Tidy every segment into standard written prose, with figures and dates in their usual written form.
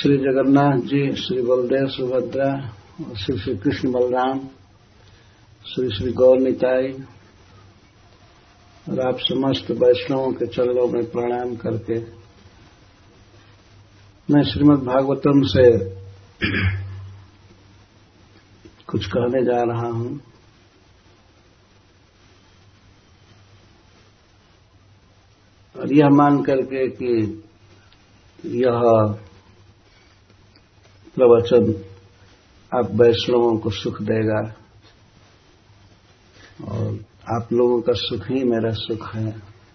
श्री जगन्नाथ जी, श्री बलदेव सुभद्रा, श्री श्री कृष्ण बलराम, श्री श्री गौर निताई और आप समस्त वैष्णवों के चरणों में प्रणाम करके मैं श्रीमद् भागवतम से कुछ कहने जा रहा हूं। और यह मान करके कि यह प्रवचन आप वैष्णवों को सुख देगा और आप लोगों का सुख ही मेरा सुख है,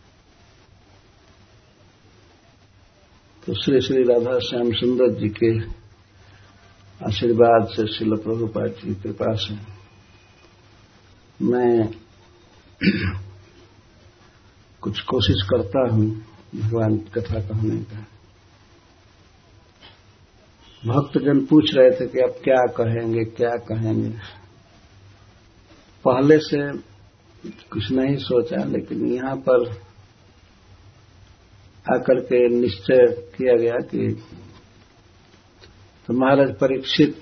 तो श्री श्री राधा श्याम सुंदर जी के आशीर्वाद से, श्रील प्रभुपाद जी की कृपा से मैं कुछ कोशिश करता हूं भगवान की कथा कहने का। भक्तजन पूछ रहे थे कि अब क्या कहेंगे क्या कहेंगे। पहले से कुछ नहीं सोचा, लेकिन यहां पर आकर के निश्चय किया गया कि तो महाराज परीक्षित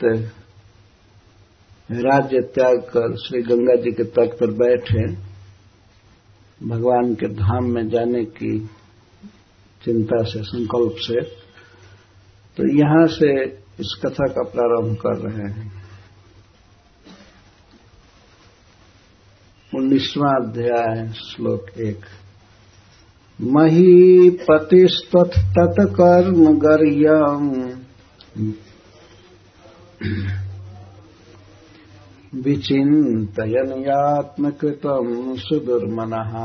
राज्य त्याग कर श्री गंगा जी के तट पर बैठे भगवान के धाम में जाने की चिंता से, संकल्प से, तो यहां से इस कथा का प्रारंभ कर रहे हैं। 19वां अध्याय, श्लोक 1। महीपतिस्त्वत् तत्कर्म गर्यम् विचिन्तयन् यात्मकृतं सुदुर्मनः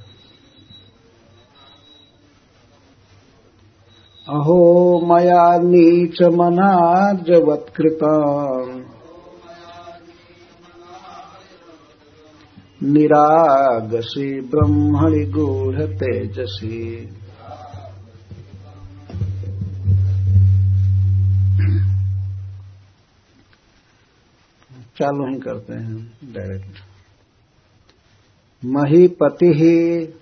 अहो मया नीचमनार्जवत्कृतम् निरागसी ब्रह्मणि गूढ़ तेजसी। चालू ही करते हैं डायरेक्ट। महीपति ही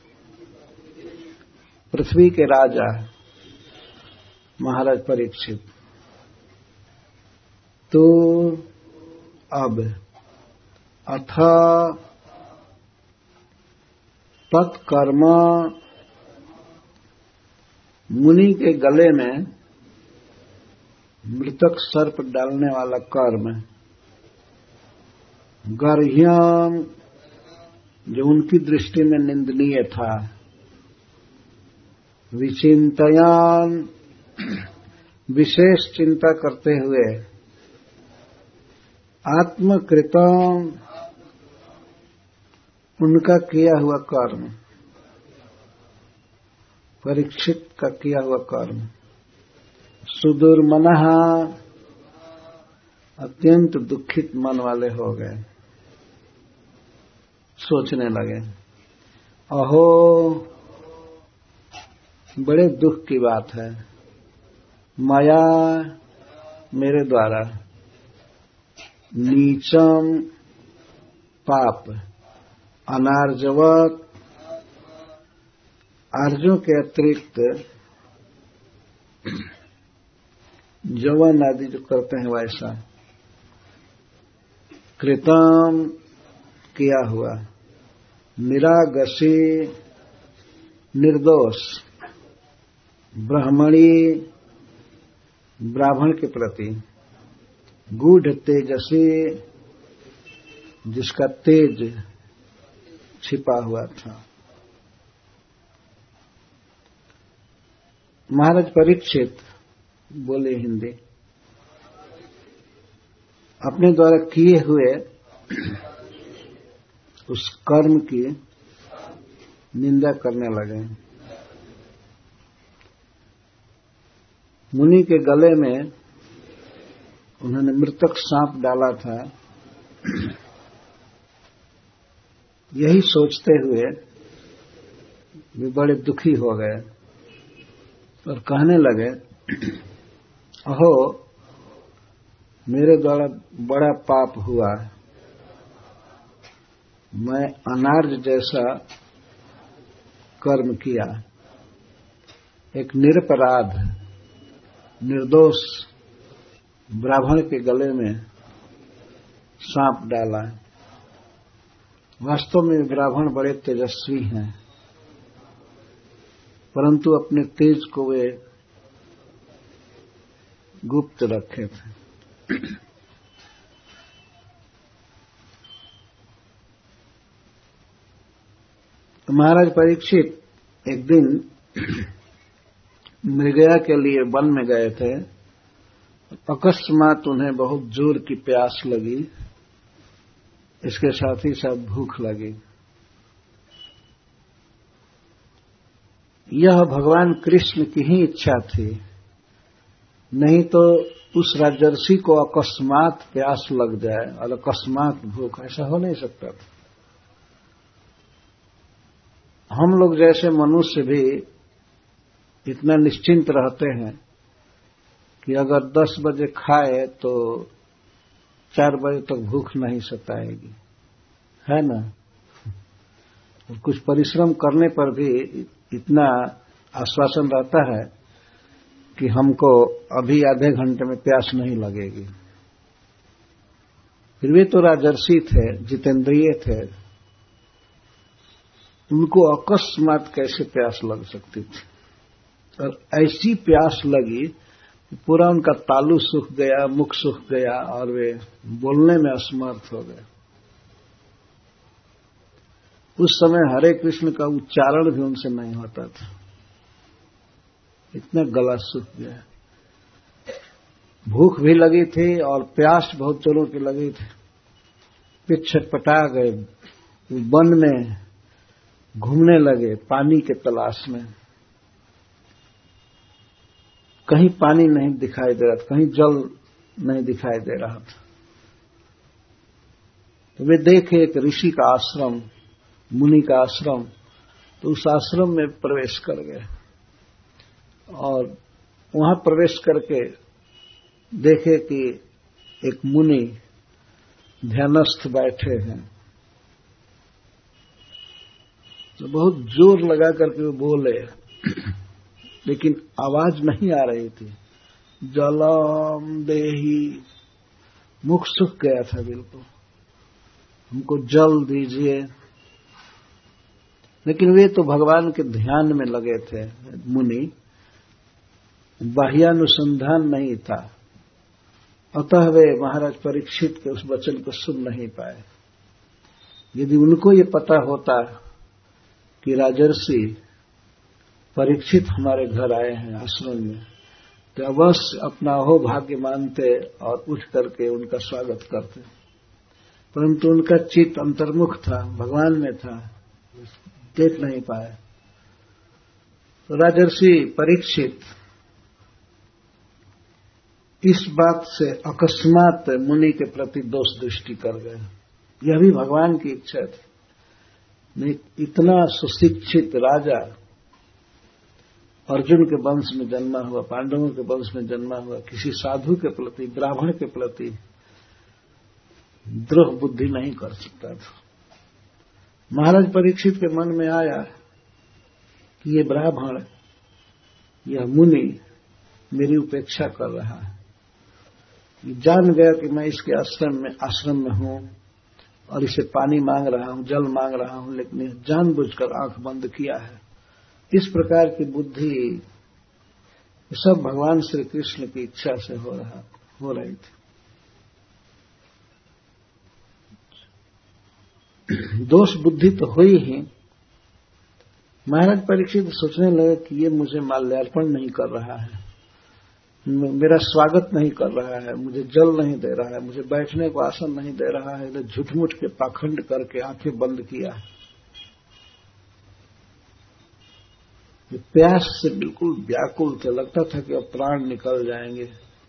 पृथ्वी के राजा महाराज परीक्षित, तो अब अथ तत्कर्म, मुनि के गले में मृतक सर्प डालने वाला कर्म, गर्ह्यम जो उनकी दृष्टि में निंदनीय था, विचिंतयान विशेष चिंता करते हुए, आत्मकृतम उनका किया हुआ कर्म, परीक्षित का किया हुआ कर्म, सुदुर्मनः अत्यंत दुखित मन वाले हो गए, सोचने लगे, अहो बड़े दुख की बात है, माया मेरे द्वारा, नीचम पाप, अनार्जवत आर्जों के अतिरिक्त जवन आदि जो करते हैं वैसा, कृतम किया हुआ, निरागसी निर्दोष, ब्राह्मणी ब्राह्मण के प्रति, गूढ़ तेजसी जिसका तेज छिपा हुआ था। महाराज परीक्षित बोले हिंदी, अपने द्वारा किए हुए उस कर्म की निंदा करने लगे। मुनि के गले में उन्होंने मृतक सांप डाला था, यही सोचते हुए वे बड़े दुखी हो गए और कहने लगे, अहो मेरे द्वारा बड़ा पाप हुआ, मैं अनार्ज जैसा कर्म किया, एक निरपराध निर्दोष ब्राह्मण के गले में सांप डाला। वास्तव में ब्राह्मण बड़े तेजस्वी हैं, परंतु अपने तेज को वे गुप्त रखे थे। तो महाराज परीक्षित एक दिन मृगया के लिए वन में गए थे। अकस्मात उन्हें बहुत जोर की प्यास लगी, इसके साथ ही साथ भूख लगी। यह भगवान कृष्ण की ही इच्छा थी, नहीं तो उस राजर्षि को अकस्मात प्यास लग जाए और अकस्मात भूख, ऐसा हो नहीं सकता था। हम लोग जैसे मनुष्य भी इतना निश्चिंत रहते हैं कि अगर 10 बजे खाए तो 4 बजे तक भूख नहीं सताएगी, है ना। और कुछ परिश्रम करने पर भी इतना आश्वासन रहता है कि हमको अभी आधे घंटे में प्यास नहीं लगेगी। फिर वे तो राजर्षि थे, जितेंद्रिय थे, उनको अकस्मात कैसे प्यास लग सकती थी। और ऐसी प्यास लगी कि पूरा उनका तालू सूख गया, मुख सूख गया और वे बोलने में असमर्थ हो गए। उस समय हरे कृष्ण का उच्चारण भी उनसे नहीं होता था, इतना गला सूख गया। भूख भी लगी थी और प्यास बहुत जोरों की लगी थी। वे छटपटा गए, वन में घूमने लगे पानी के तलाश में। कहीं पानी नहीं दिखाई दे रहा था, कहीं जल नहीं दिखाई दे रहा था। तो वे देखे एक ऋषि का आश्रम, मुनि का आश्रम, तो उस आश्रम में प्रवेश कर गए और वहां प्रवेश करके देखे कि एक मुनि ध्यानस्थ बैठे हैं। तो बहुत जोर लगा करके वो बोले, लेकिन आवाज नहीं आ रही थी। जलम देही, मुख सूख गया था बिल्कुल, हमको जल दीजिए। लेकिन वे तो भगवान के ध्यान में लगे थे मुनि, बाह्यानुसंधान नहीं था, अतः वे महाराज परीक्षित के उस वचन को सुन नहीं पाए। यदि उनको ये पता होता कि राजर्षि परीक्षित हमारे घर आए हैं आश्रम में, तो अवश्य अपना अहोभाग्य मानते और उठ करके उनका स्वागत करते। परंतु उनका चित्त अंतर्मुख था, भगवान में था, देख नहीं पाए। तो राजर्षि परीक्षित इस बात से अकस्मात मुनि के प्रति दोष दृष्टि कर गए। यह भी भगवान की इच्छा थी। नहीं, इतना सुशिक्षित राजा, अर्जुन के वंश में जन्मा हुआ, पांडवों के वंश में जन्मा हुआ, किसी साधु के प्रति, ब्राह्मण के प्रति द्रोह बुद्धि नहीं कर सकता था। महाराज परीक्षित के मन में आया कि ये ब्राह्मण, यह मुनि मेरी उपेक्षा कर रहा है। जान गया कि मैं इसके आश्रम में हूं और इसे पानी मांग रहा हूं, जल मांग रहा हूं, लेकिन जानबूझकर आंख बंद किया है। इस प्रकार की बुद्धि सब भगवान श्री कृष्ण की इच्छा से हो रही थी। दोष बुद्धि तो हुई ही। महाराज परीक्षित सोचने लगे कि ये मुझे माल्यार्पण नहीं कर रहा है, मेरा स्वागत नहीं कर रहा है, मुझे जल नहीं दे रहा है, मुझे बैठने को आसन नहीं दे रहा है, तो झूठ-मूठ के पाखंड करके आंखें बंद किया है। प्यास से बिल्कुल व्याकुल थे, लगता था कि अब प्राण निकल जाएंगे।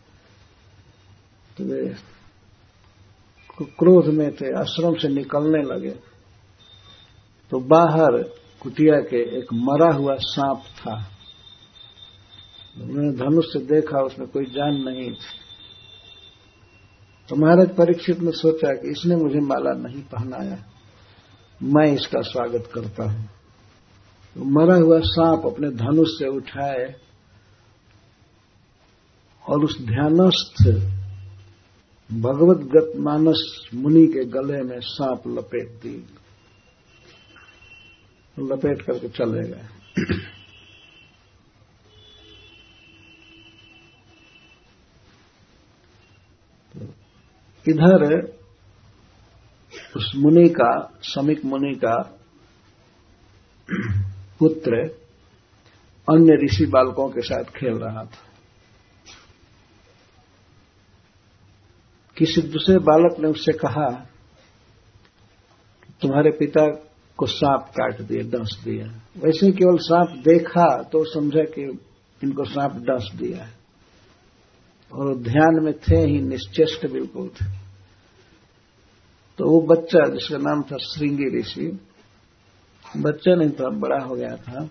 तो वे क्रोध में थे, आश्रम से निकलने लगे तो बाहर कुटिया के एक मरा हुआ सांप था। उन्होंने धनुष से देखा, उसमें कोई जान नहीं थी। तो महाराज परीक्षित ने सोचा कि इसने मुझे माला नहीं पहनाया, मैं इसका स्वागत करता हूं। तो मरा हुआ सांप अपने धनुष से उठाए और उस ध्यानस्थ भगवद्गत मानस मुनि के गले में सांप लपेट दी, लपेट करके चले गए। इधर उस मुनि का, समीक मुनि का पुत्र अन्य ऋषि बालकों के साथ खेल रहा था। किसी दूसरे बालक ने उससे कहा, तुम्हारे पिता को सांप काट दिए, डंस दिया। वैसे केवल सांप देखा तो समझा कि इनको सांप डंस दिया है, और ध्यान में थे ही, निश्चेष्ट बिल्कुल थे। तो वो बच्चा, जिसका नाम था श्रृंगी ऋषि, बच्चा नहीं था, बड़ा हो गया था,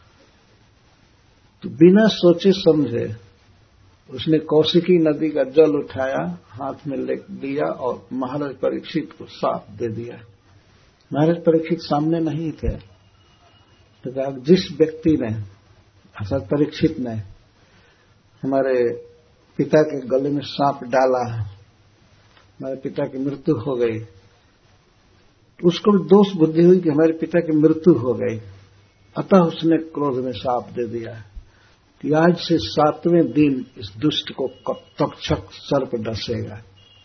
तो बिना सोचे समझे उसने कौशिकी नदी का जल उठाया, हाथ में ले लिया और महाराज परीक्षित को सांप दे दिया। महाराज परीक्षित सामने नहीं थे, तो कहा जिस व्यक्ति ने, अर्थात परीक्षित ने, हमारे पिता के गले में सांप डाला, हमारे पिता की मृत्यु हो गई, तो उसको भी दोष बुद्धि हुई कि हमारे पिता की मृत्यु हो गई, अतः उसने क्रोध में सांप दे दिया कि आज से 7वें दिन इस दुष्ट को तक्षक सर्प डसेगा।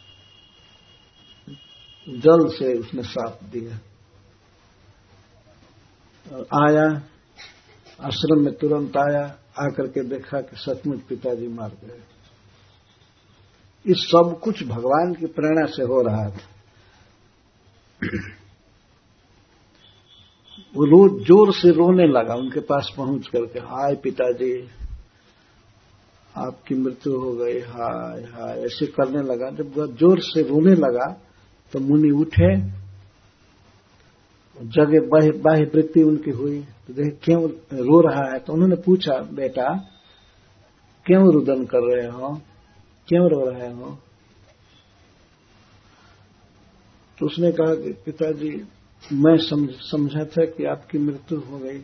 जल से उसने सांप दिया और आया, आश्रम में तुरंत आया, आकर के देखा कि सचमुच पिताजी मार गए। इस सब कुछ भगवान की प्रेरणा से हो रहा था। वो रोज जोर से रोने लगा, उनके पास पहुंच करके, हाय पिताजी आपकी मृत्यु हो गई, हाय हाय, ऐसे करने लगा। जब वह जोर से रोने लगा तो मुनि उठे, जगह बाह्य वृत्ति उनकी हुई, तो देख क्यों रो रहा है। तो उन्होंने पूछा, बेटा क्यों रुदन कर रहे हो, क्यों रो रहे हो। तो उसने कहा कि पिताजी मैं समझा था कि आपकी मृत्यु हो गई,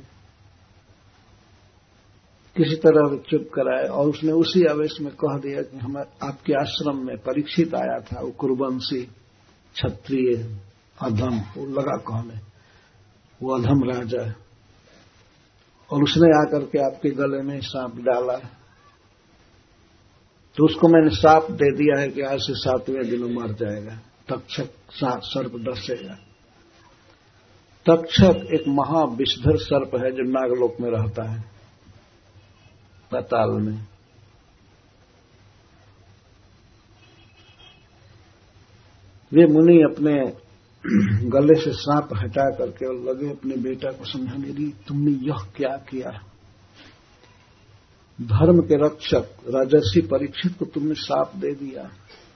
किसी तरह चुप कराए, और उसने उसी आवेश में कह दिया कि हम आपके आश्रम में परीक्षित आया था, वो कुरुवंशी क्षत्रिय अधम, वो लगा कहने वो अधम राजा है, और उसने आकर के आपके गले में सांप डाला, तो उसको मैंने सांप दे दिया है कि आज से 7वें दिन मर जाएगा, तक्षक सर्प डसेगा। तक्षक एक महाविषधर सर्प है जो नागलोक में रहता है, पाताल में। वे मुनि अपने गले से सांप हटा करके और लगे अपने बेटा को समझाने, दी तुमने यह क्या किया, धर्म के रक्षक राजर्षि परीक्षित को तुमने सांप दे दिया।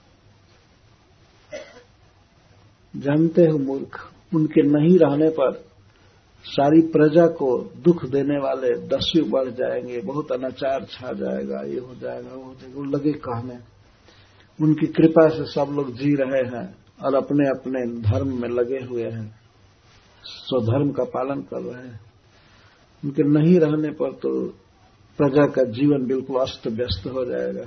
जानते हो मूर्ख, उनके नहीं रहने पर सारी प्रजा को दुख देने वाले दस्यु बढ़ जाएंगे, बहुत अनाचार छा जाएगा, ये हो जाएगा, वो हो जाएगा। वो लगे कहने, उनकी कृपा से सब लोग जी रहे हैं और अपने अपने धर्म में लगे हुए हैं, स्वधर्म का पालन कर रहे हैं। उनके नहीं रहने पर तो प्रजा का जीवन बिल्कुल अस्त व्यस्त हो जाएगा।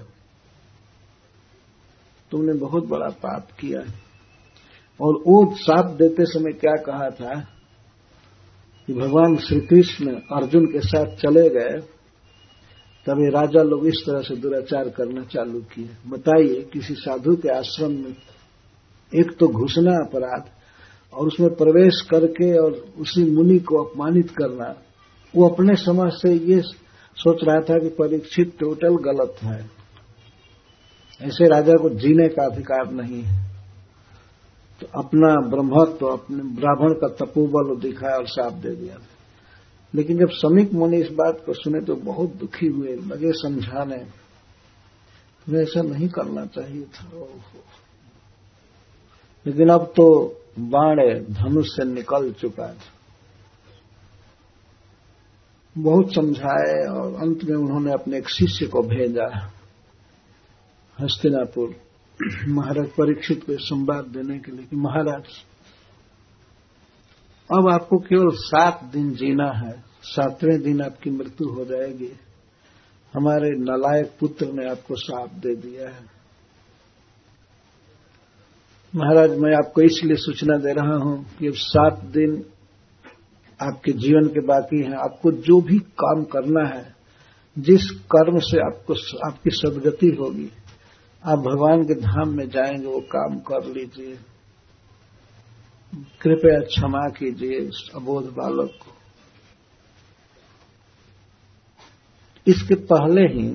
तुमने बहुत बड़ा पाप किया। और वो साप देते समय क्या कहा था कि भगवान श्री कृष्ण अर्जुन के साथ चले गए, तभी राजा लोग इस तरह से दुराचार करना चालू किए। बताइए, किसी साधु के आश्रम में एक तो घुसना अपराध, और उसमें प्रवेश करके और उसी मुनि को अपमानित करना। वो अपने समझ से ये सोच रहा था कि परीक्षित टोटल गलत है, ऐसे राजा को जीने का अधिकार नहीं है। तो अपना ब्रह्मत्व, तो अपने ब्राह्मण का तपोबल दिखाया और शाप दे दिया। लेकिन जब समीक मुनि इस बात को सुने तो बहुत दुखी हुए, लगे समझाने, तुम्हें ऐसा नहीं करना चाहिए था। लेकिन अब तो बाण धनुष से निकल चुका था। बहुत समझाए और अंत में उन्होंने अपने एक शिष्य को भेजा हस्तिनापुर महाराज परीक्षित को संवाद देने के लिए कि महाराज अब आपको केवल 7 दिन जीना है, 7वें दिन आपकी मृत्यु हो जाएगी। हमारे नालायक पुत्र ने आपको शाप दे दिया है। महाराज, मैं आपको इसलिए सूचना दे रहा हूं कि 7 दिन आपके जीवन के बाकी हैं। आपको जो भी काम करना है, जिस कर्म से आपको आपकी सद्गति होगी, आप भगवान के धाम में जाएंगे, वो काम कर लीजिए। कृपया क्षमा कीजिए इस अबोध बालक को। इसके पहले ही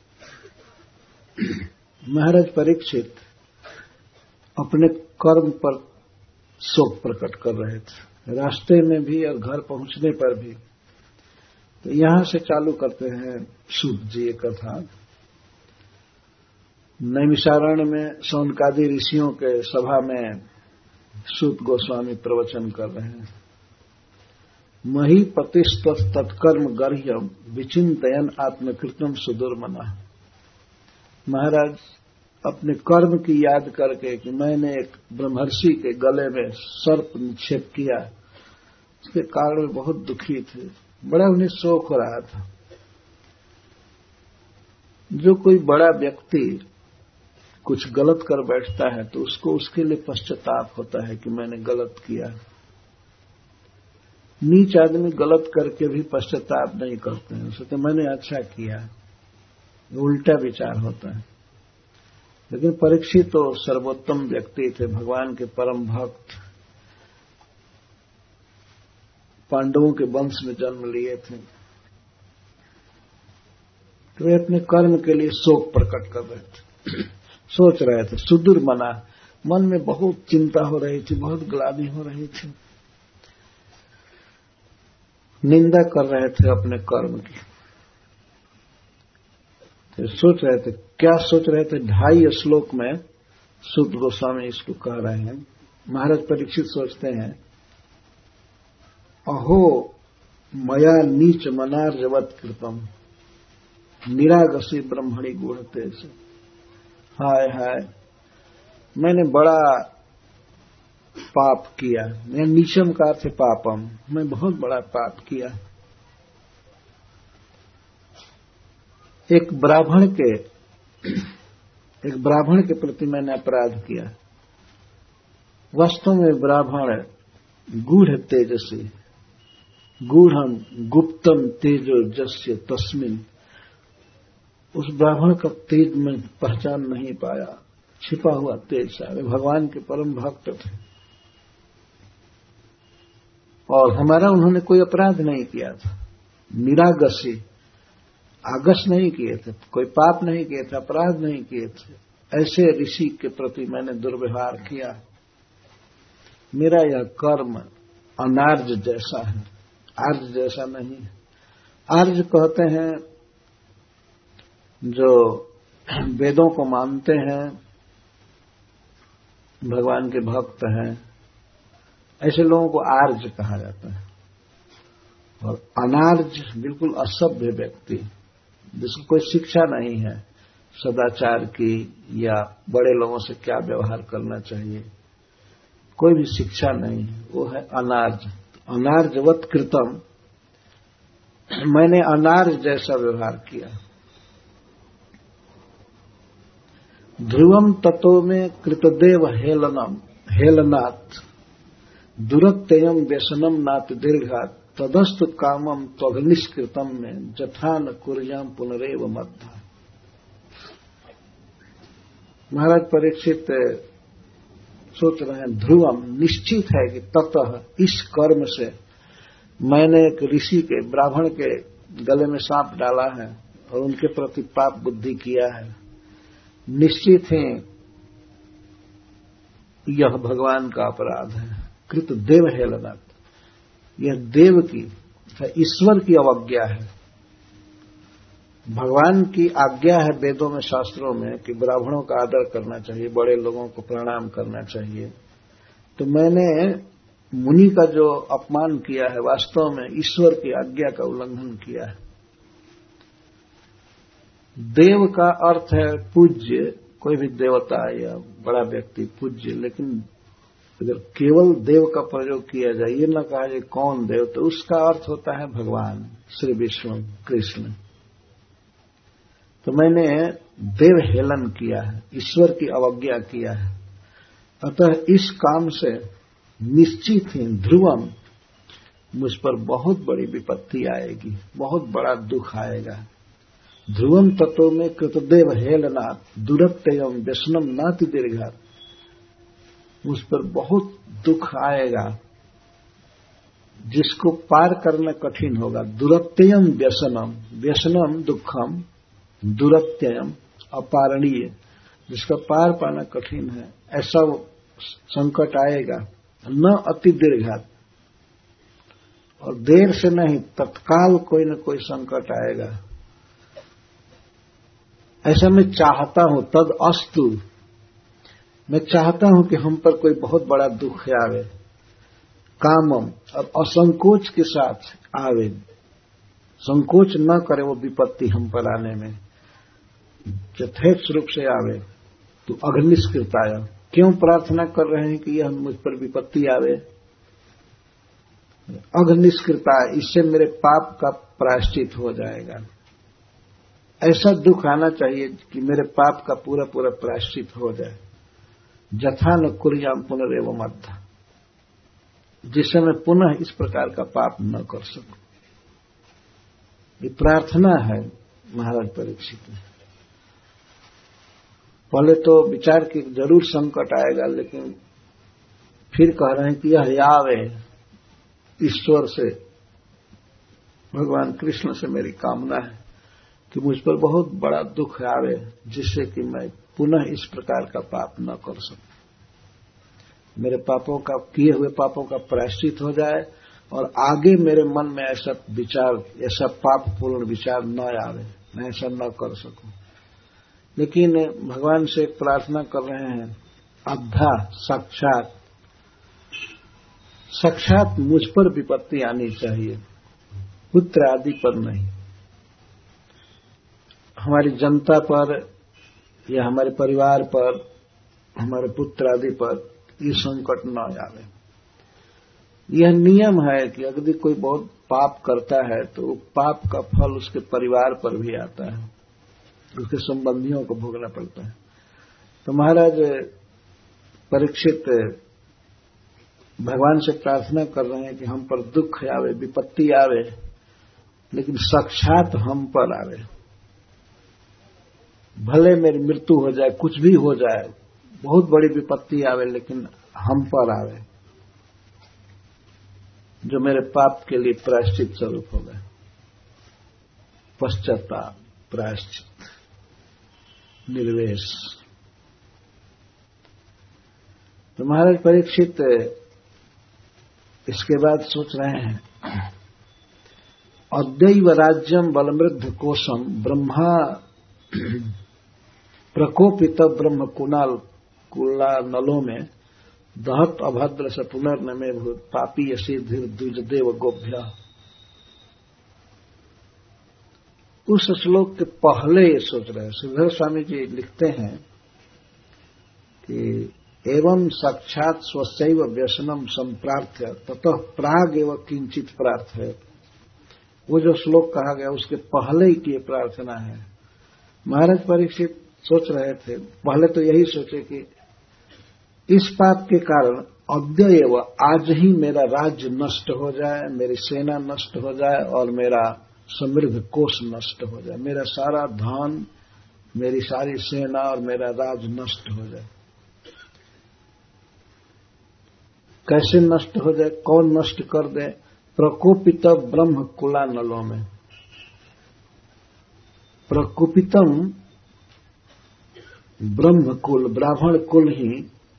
महाराज परीक्षित अपने कर्म पर शोक प्रकट कर रहे थे, रास्ते में भी और घर पहुंचने पर भी। तो यहां से चालू करते हैं सूत जी ये कथा। नैमिषारण्य में शौनकादि ऋषियों के सभा में सूत गोस्वामी प्रवचन कर रहे हैं। मही पतिस्त तत्कर्म गर्ह्यम विचिंतयन आत्मकृतम सुदुर्मना। महाराज अपने कर्म की याद करके कि मैंने एक ब्रह्मर्षि के गले में सर्प निक्षेप किया, उसके कारण वे बहुत दुखी थे, बड़ा उन्हें शोक हो रहा था। जो कोई बड़ा व्यक्ति कुछ गलत कर बैठता है तो उसको उसके लिए पश्चाताप होता है कि मैंने गलत किया। नीच आदमी गलत करके भी पश्चाताप नहीं करते हैं, उसे तो मैंने अच्छा किया, उल्टा विचार होता है। लेकिन परीक्षित तो सर्वोत्तम व्यक्ति थे, भगवान के परम भक्त, पांडवों के वंश में जन्म लिए थे। तो वे अपने कर्म के लिए शोक प्रकट कर रहे थे, सोच रहे थे। सुदूर मना, मन में बहुत चिंता हो रही थी, बहुत ग्लानि हो रही थी, निंदा कर रहे थे अपने कर्म की। तो सोच रहे थे, क्या सोच रहे थे? 2.5 श्लोक में सूत गोस्वामी इसको कह रहे हैं। महाराज परीक्षित सोचते हैं, अहो मया नीच मनार्जवत कृतम निरागसी ब्रह्मणि गुणते से। हाय हाय, मैंने बड़ा पाप किया। मैं नीचम का अर्थ पापम, मैं बहुत बड़ा पाप किया। एक ब्राह्मण के प्रति मैंने अपराध किया। वास्तव में ब्राह्मण गूढ़ तेजसी, गूढ़म गुप्तम तेजो जस्य तस्मिन, उस ब्राह्मण का तेज में पहचान नहीं पाया, छिपा हुआ तेज सा। वे भगवान के परम भक्त थे और हमारा उन्होंने कोई अपराध नहीं किया था। निरागसी, आगस नहीं किए थे, कोई पाप नहीं किए थे, अपराध नहीं किए थे। ऐसे ऋषि के प्रति मैंने दुर्व्यवहार किया। मेरा यह कर्म अनार्ज जैसा है, आर्ज जैसा नहीं है। आर्ज कहते हैं जो वेदों को मानते हैं, भगवान के भक्त हैं, ऐसे लोगों को आर्ज कहा जाता है। और अनार्ज बिल्कुल असभ्य व्यक्ति, जिसको कोई शिक्षा नहीं है सदाचार की या बड़े लोगों से क्या व्यवहार करना चाहिए, कोई भी शिक्षा नहीं है, वो है अनार्ज। अनार्जवत कृतम, मैंने अनार्ज जैसा व्यवहार किया। ध्रुवम तत्व में कृतदेव हेलनात् दुरत्ययम व्यसनम नात दीर्घात तदस्तु कामम त्वग्निष्कृतम में जठान कुर्याम पुनरेव मध्य। महाराज परीक्षित सोच रहे हैं, ध्रुवम, निश्चित है कि ततः इस कर्म से मैंने एक ऋषि के, ब्राह्मण के गले में सांप डाला है और उनके प्रति पाप बुद्धि किया है। निश्चित है यह भगवान का अपराध है। कृत देव हेलनाथ, यह देव की, ईश्वर की अवज्ञा है। भगवान की आज्ञा है वेदों में, शास्त्रों में कि ब्राह्मणों का आदर करना चाहिए, बड़े लोगों को प्रणाम करना चाहिए। तो मैंने मुनि का जो अपमान किया है, वास्तव में ईश्वर की आज्ञा का उल्लंघन किया है। देव का अर्थ है पूज्य, कोई भी देवता या बड़ा व्यक्ति पूज्य। लेकिन अगर केवल देव का प्रयोग किया जाए, ये न कहा जाए कौन देव, तो उसका अर्थ होता है भगवान श्री विष्णु कृष्ण। तो मैंने देव हेलन किया है, ईश्वर की अवज्ञा किया है। अतः इस काम से निश्चित ही ध्रुवम मुझ पर बहुत बड़ी विपत्ति आएगी, बहुत बड़ा दुख आएगा। ध्रुवम तत्व में कृतदेव हेलनाथ दुरत्यम व्यसनम नाति दीर्घात, मुझ पर बहुत दुख आएगा जिसको पार करना कठिन होगा। दुरत्यम व्यसनम, व्यसनम दुखम, दुरत्यम अपारणीय, जिसका पार पाना कठिन है, ऐसा वो संकट आएगा। न अति दीर्घात, और देर से नहीं, तत्काल कोई न कोई संकट आएगा। ऐसा मैं चाहता हूं, तद अस्तु, मैं चाहता हूं कि हम पर कोई बहुत बड़ा दुख आवे। कामम, अब असंकोच के साथ आवे, संकोच न करे वो विपत्ति हम पर आने में, यथेच्छ रूप से आवे। तो अग्निष्कृताय, क्यों प्रार्थना कर रहे हैं कि यह मुझ पर विपत्ति आवे? अग्निष्कृता, इससे मेरे पाप का प्रायश्चित हो जाएगा। ऐसा दुख आना चाहिए कि मेरे पाप का पूरा पूरा प्रायश्चित हो जाए। जथा न कुर्याम पुनरेव मद्धा, जिससे मैं पुनः इस प्रकार का पाप न कर सकूं। ये प्रार्थना है महाराज परीक्षित में। पहले तो विचार की जरूर संकट आएगा, लेकिन फिर कह रहे हैं कि यह आवे ईश्वर से, भगवान कृष्ण से मेरी कामना है कि मुझ पर बहुत बड़ा दुख आवे, जिससे कि मैं पुनः इस प्रकार का पाप न कर सकूं। मेरे पापों का, किए हुए पापों का प्रायश्चित हो जाए, और आगे मेरे मन में ऐसा विचार, ऐसा पापपूर्ण विचार न आवे, मैं ऐसा न कर सकूं। लेकिन भगवान से एक प्रार्थना कर रहे हैं, अद्धा साक्षात, साक्षात मुझ पर विपत्ति आनी चाहिए, पुत्र आदि पर नहीं। हमारी जनता पर या हमारे परिवार पर, हमारे पुत्र आदि पर ये संकट न आवे। यह नियम है कि अगर कोई बहुत पाप करता है तो पाप का फल उसके परिवार पर भी आता है, उसके संबंधियों को भोगना पड़ता है। तो महाराज परीक्षित भगवान से प्रार्थना कर रहे हैं कि हम पर दुख आवे, विपत्ति आवे, लेकिन साक्षात हम पर आवे। भले मेरी मृत्यु हो जाए, कुछ भी हो जाए, बहुत बड़ी विपत्ति आवे, लेकिन हम पर आवे, जो मेरे पाप के लिए प्रायश्चित स्वरूप हो गए। पश्चाताप, प्रायश्चित, निर्वेश। तो महाराज परीक्षित इसके बाद सोच रहे हैं, अद्यैव राज्यम बलमृद्ध कोशम ब्रह्मा प्रकोपित ब्रह्म कुला नलों में दहत अभद्र से पुनर्नमे भूत पापी यशी धीर द्विजदेव गोभ्य। उस श्लोक के पहले ये सोच रहे हैं। श्रीधर स्वामी जी लिखते हैं कि एवं साक्षात स्वस्यैव व्यसनम संप्रार्थ्य ततः प्राग एवं किंचित प्रार्थय। वो जो श्लोक कहा गया उसके पहले ही की प्रार्थना है। महाराज परीक्षित सोच रहे थे, पहले तो यही सोचे कि इस पाप के कारण अद्यैव, आज ही मेरा राज्य नष्ट हो जाए, मेरी सेना नष्ट हो जाए और मेरा समृद्ध कोष नष्ट हो जाए, मेरा सारा धन, मेरी सारी सेना और मेरा राज नष्ट हो जाए। कैसे नष्ट हो जाए, कौन नष्ट कर दे? प्रकोपित ब्रह्म कुला नलों में। प्रकोपितम ब्रह्म कुल, ब्राह्मण कुल ही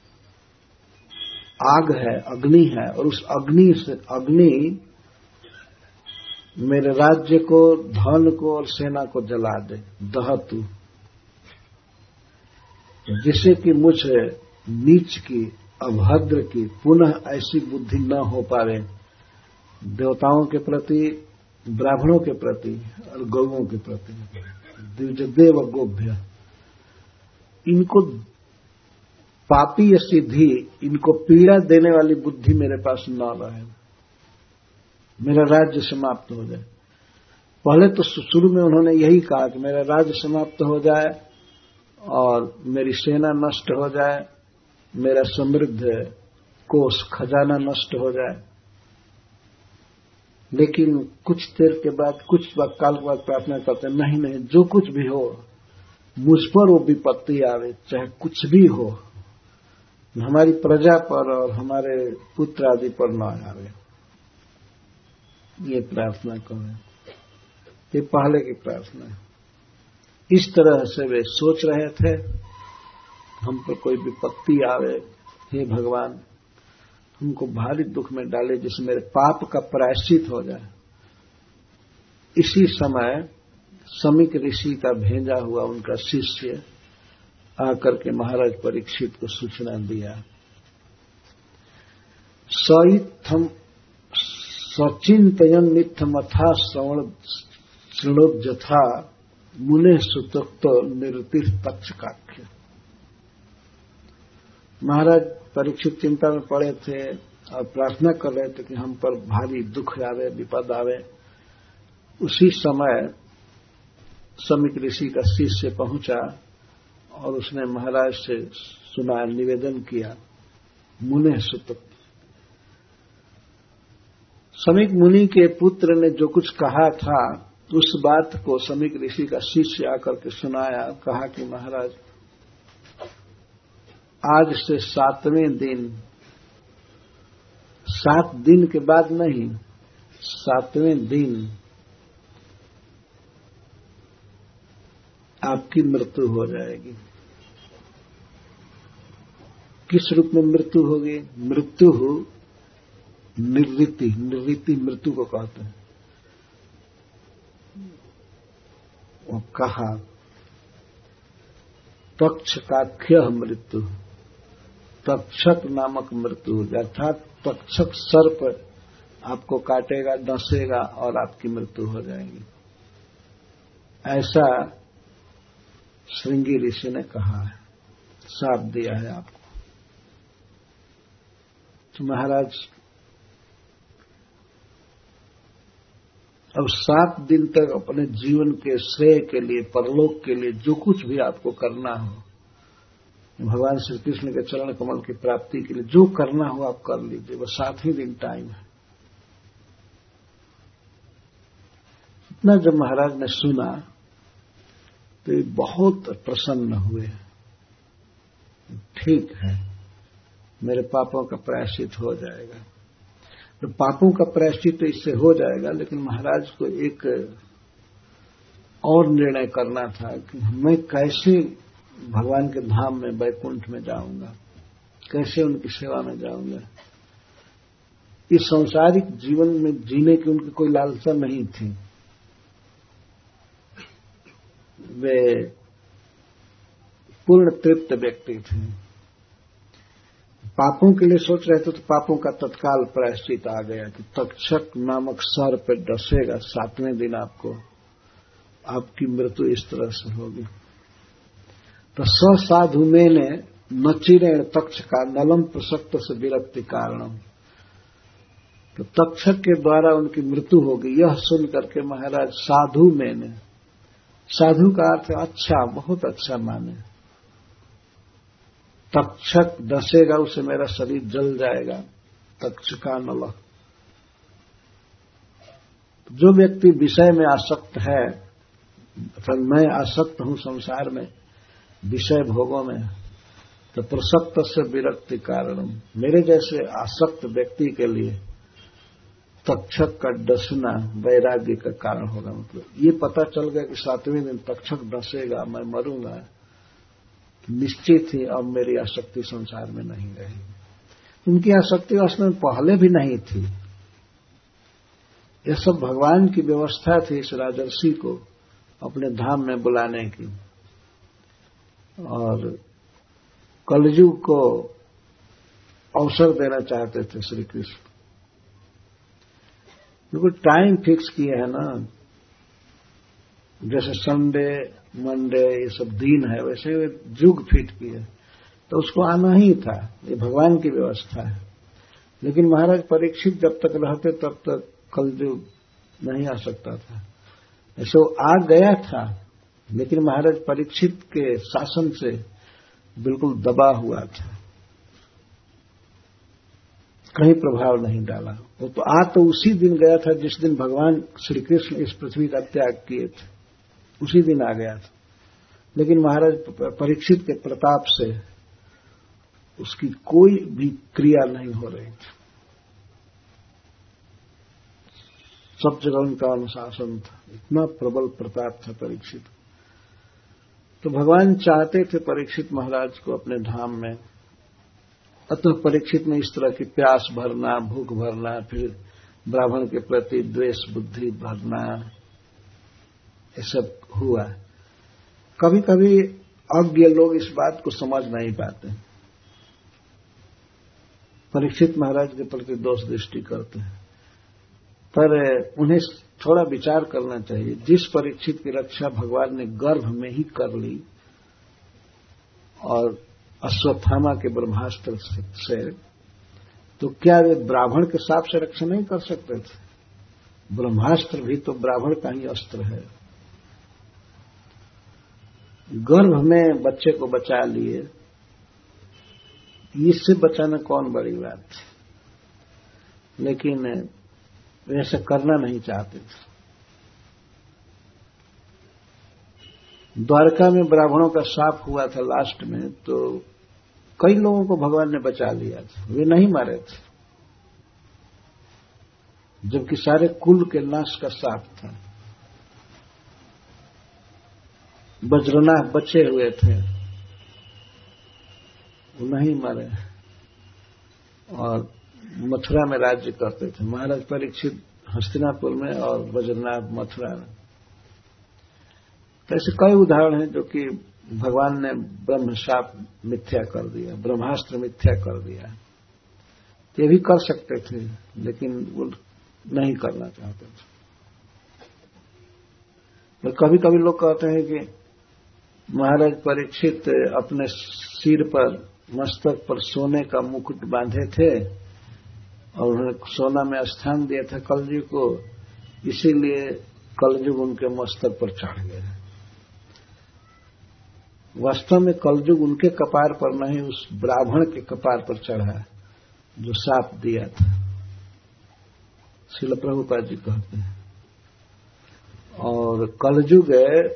आग है, अग्नि है, और उस अग्नि से, अग्नि मेरे राज्य को, धन को और सेना को जला दे, दहतु, जिससे कि मुझे नीच की, अभद्र की पुनः ऐसी बुद्धि न हो पावे देवताओं के प्रति, ब्राह्मणों के प्रति और गौओं के प्रति। द्विजदेव गोभ्य, इनको पापी या सिद्धि, इनको पीड़ा देने वाली बुद्धि मेरे पास न रहे, मेरा राज्य समाप्त हो जाए। पहले तो शुरू में उन्होंने यही कहा कि मेरा राज्य समाप्त हो जाए और मेरी सेना नष्ट हो जाए मेरा समृद्ध कोष खजाना नष्ट हो जाए। लेकिन कुछ देर के बाद, कुछ काल के बाद प्रार्थना करते हैं, नहीं नहीं, जो कुछ भी हो मुझ पर वो विपत्ति आवे, चाहे कुछ भी हो, हमारी प्रजा पर और हमारे पुत्र आदि पर न आवे। ये प्रार्थना करें, ये पहले की प्रार्थना है। इस तरह से वे सोच रहे थे, हम पर कोई विपत्ति आवे, हे भगवान हमको भारी दुख में डाले, जिससे मेरे पाप का प्रायश्चित हो जाए। इसी समय समीक ऋषि का भेजा हुआ उनका शिष्य आकर के महाराज परीक्षित को सूचना दिया। सइत्थम सचिंतयन नित्यमथा श्रवण शृणोद्यथा मुने सुतक्त निरुतिर तक्षकाख्य। महाराज परीक्षित चिंता में पड़े थे और प्रार्थना कर रहे थे कि हम पर भारी दुख आवे, विपद आवे। उसी समय समीक ऋषि का शिष्य पहुंचा और उसने महाराज से सुना, निवेदन किया, मुने सुत। समीक मुनि के पुत्र ने जो कुछ कहा था उस बात को समीक ऋषि का शिष्य आकर के सुनाया। कहा कि महाराज आज से 7वें दिन, 7 दिन के बाद नहीं, 7वें दिन आपकी मृत्यु हो जाएगी। किस रूप में मृत्यु होगी? मृत्यु निर्वृत्ति, निर्वृत्ति मृत्यु को कहते हैं। वो कहा तक्षकाख्य मृत्यु, तक्षक नामक मृत्यु, अर्थात तक्षक सर्प आपको काटेगा, डसेगा और आपकी मृत्यु हो जाएगी। ऐसा श्रृंगी ऋषि ने कहा है, श्राप दिया है आपको। तो महाराज अब 7 दिन तक अपने जीवन के श्रेय के लिए, परलोक के लिए जो कुछ भी आपको करना हो, भगवान श्री कृष्ण के चरण कमल की प्राप्ति के लिए जो करना हो आप कर लीजिए। वो 7 ही दिन टाइम है। इतना जब महाराज ने सुना तो ये बहुत प्रसन्न हुए। ठीक है, मेरे पापों का प्रायश्चित हो जाएगा। तो पापों का प्रायश्चित तो इससे हो जाएगा, लेकिन महाराज को एक और निर्णय करना था कि मैं कैसे भगवान के धाम में, वैकुंठ में जाऊंगा, कैसे उनकी सेवा में जाऊंगा। इस सांसारिक जीवन में जीने की उनकी कोई लालसा नहीं थी। वे पूर्ण तृप्त व्यक्ति थे। पापों के लिए सोच रहे थे तो पापों का तत्काल प्रायश्चित आ गया कि तक्षक नामक सर्प पे डसेगा, 7वें दिन आपकी मृत्यु इस तरह से होगी। तो साधु में ने नचिरेण तक्ष का नलम प्रसक्त से विरक्ति कारणम, तो तक्षक के द्वारा उनकी मृत्यु होगी। यह सुन करके महाराज साधु में ने, साधु का अर्थ अच्छा, बहुत अच्छा माने। तक्षक डसेगा, उसे मेरा शरीर जल जाएगा, तक्षका नल। जो व्यक्ति विषय में आसक्त है, अर्थात मैं आसक्त हूं संसार में, विषय भोगों में, तो प्रसक्त से विरक्ति कारणम, मेरे जैसे आसक्त व्यक्ति के लिए तक्षक का डसना वैराग्य का कारण होगा। मतलब ये पता चल गया कि 7वें दिन तक्षक डसेगा, मैं मरूंगा, निश्चित ही अब मेरी आसक्ति संसार में नहीं रहेगी। उनकी आसक्ति वास्तव में पहले भी नहीं थी। यह सब भगवान की व्यवस्था थी इस राजर्षि को अपने धाम में बुलाने की, और कलयुग को अवसर देना चाहते थे श्री कृष्ण। बिल्कुल टाइम फिक्स किए है ना, जैसे संडे मंडे ये सब दिन है, वैसे युग फिट किए, तो उसको आना ही था। ये भगवान की व्यवस्था है। लेकिन महाराज परीक्षित जब तक रहते तब तक कलयुग नहीं आ सकता था। ऐसे वो आ गया था, लेकिन महाराज परीक्षित के शासन से बिल्कुल दबा हुआ था। कहीं प्रभाव नहीं डाला। वो तो आ तो उसी दिन गया था जिस दिन भगवान श्री कृष्ण इस पृथ्वी का त्याग किए थे, उसी दिन आ गया था। लेकिन महाराज परीक्षित के प्रताप से उसकी कोई भी क्रिया नहीं हो रही थी। सब जगह उनका अनुशासन था, इतना प्रबल प्रताप था परीक्षित। तो भगवान चाहते थे परीक्षित महाराज को अपने धाम में। अतः परीक्षित में इस तरह की प्यास भरना, भूख भरना, फिर ब्राह्मण के प्रति द्वेष बुद्धि भरना, ये सब हुआ। कभी कभी अज्ञ लोग इस बात को समझ नहीं पाते, परीक्षित महाराज के प्रति दोष दृष्टि करते हैं, पर उन्हें थोड़ा विचार करना चाहिए। जिस परीक्षित की रक्षा भगवान ने गर्भ में ही कर ली और अश्वत्थामा के ब्रह्मास्त्र से, तो क्या वे ब्राह्मण के साप से रक्षा नहीं कर सकते थे? ब्रह्मास्त्र भी तो ब्राह्मण का ही अस्त्र है। गर्भ में बच्चे को बचा लिए, इससे बचाना कौन बड़ी बात थी। लेकिन वे ऐसा करना नहीं चाहते थे। द्वारका में ब्राह्मणों का शाप हुआ था लास्ट में, तो कई लोगों को भगवान ने बचा लिया था, वे नहीं मारे थे, जबकि सारे कुल के नाश का शाप था। वज्रनाथ बचे हुए थे, वो नहीं मरे और मथुरा में राज्य करते थे। महाराज परीक्षित हस्तिनापुर में और वज्रनाथ मथुरा में। तो ऐसे कई उदाहरण हैं जो कि भगवान ने ब्रह्म शाप मिथ्या कर दिया, ब्रह्मास्त्र मिथ्या कर दिया। ये भी कर सकते थे, लेकिन वो नहीं करना चाहते थे। तो कभी कभी लोग कहते हैं कि महाराज परीक्षित अपने सिर पर, मस्तक पर सोने का मुकुट बांधे थे और उन्होंने सोना में स्थान दिया था कलयुग को, इसीलिए कलयुग उनके मस्तक पर चढ़ गया। वास्तव में कलयुग उनके कपार पर नहीं, उस ब्राह्मण के कपार पर चढ़ा जो शाप दिया था। श्रील प्रभुपाद जी कहते हैं। और कलयुग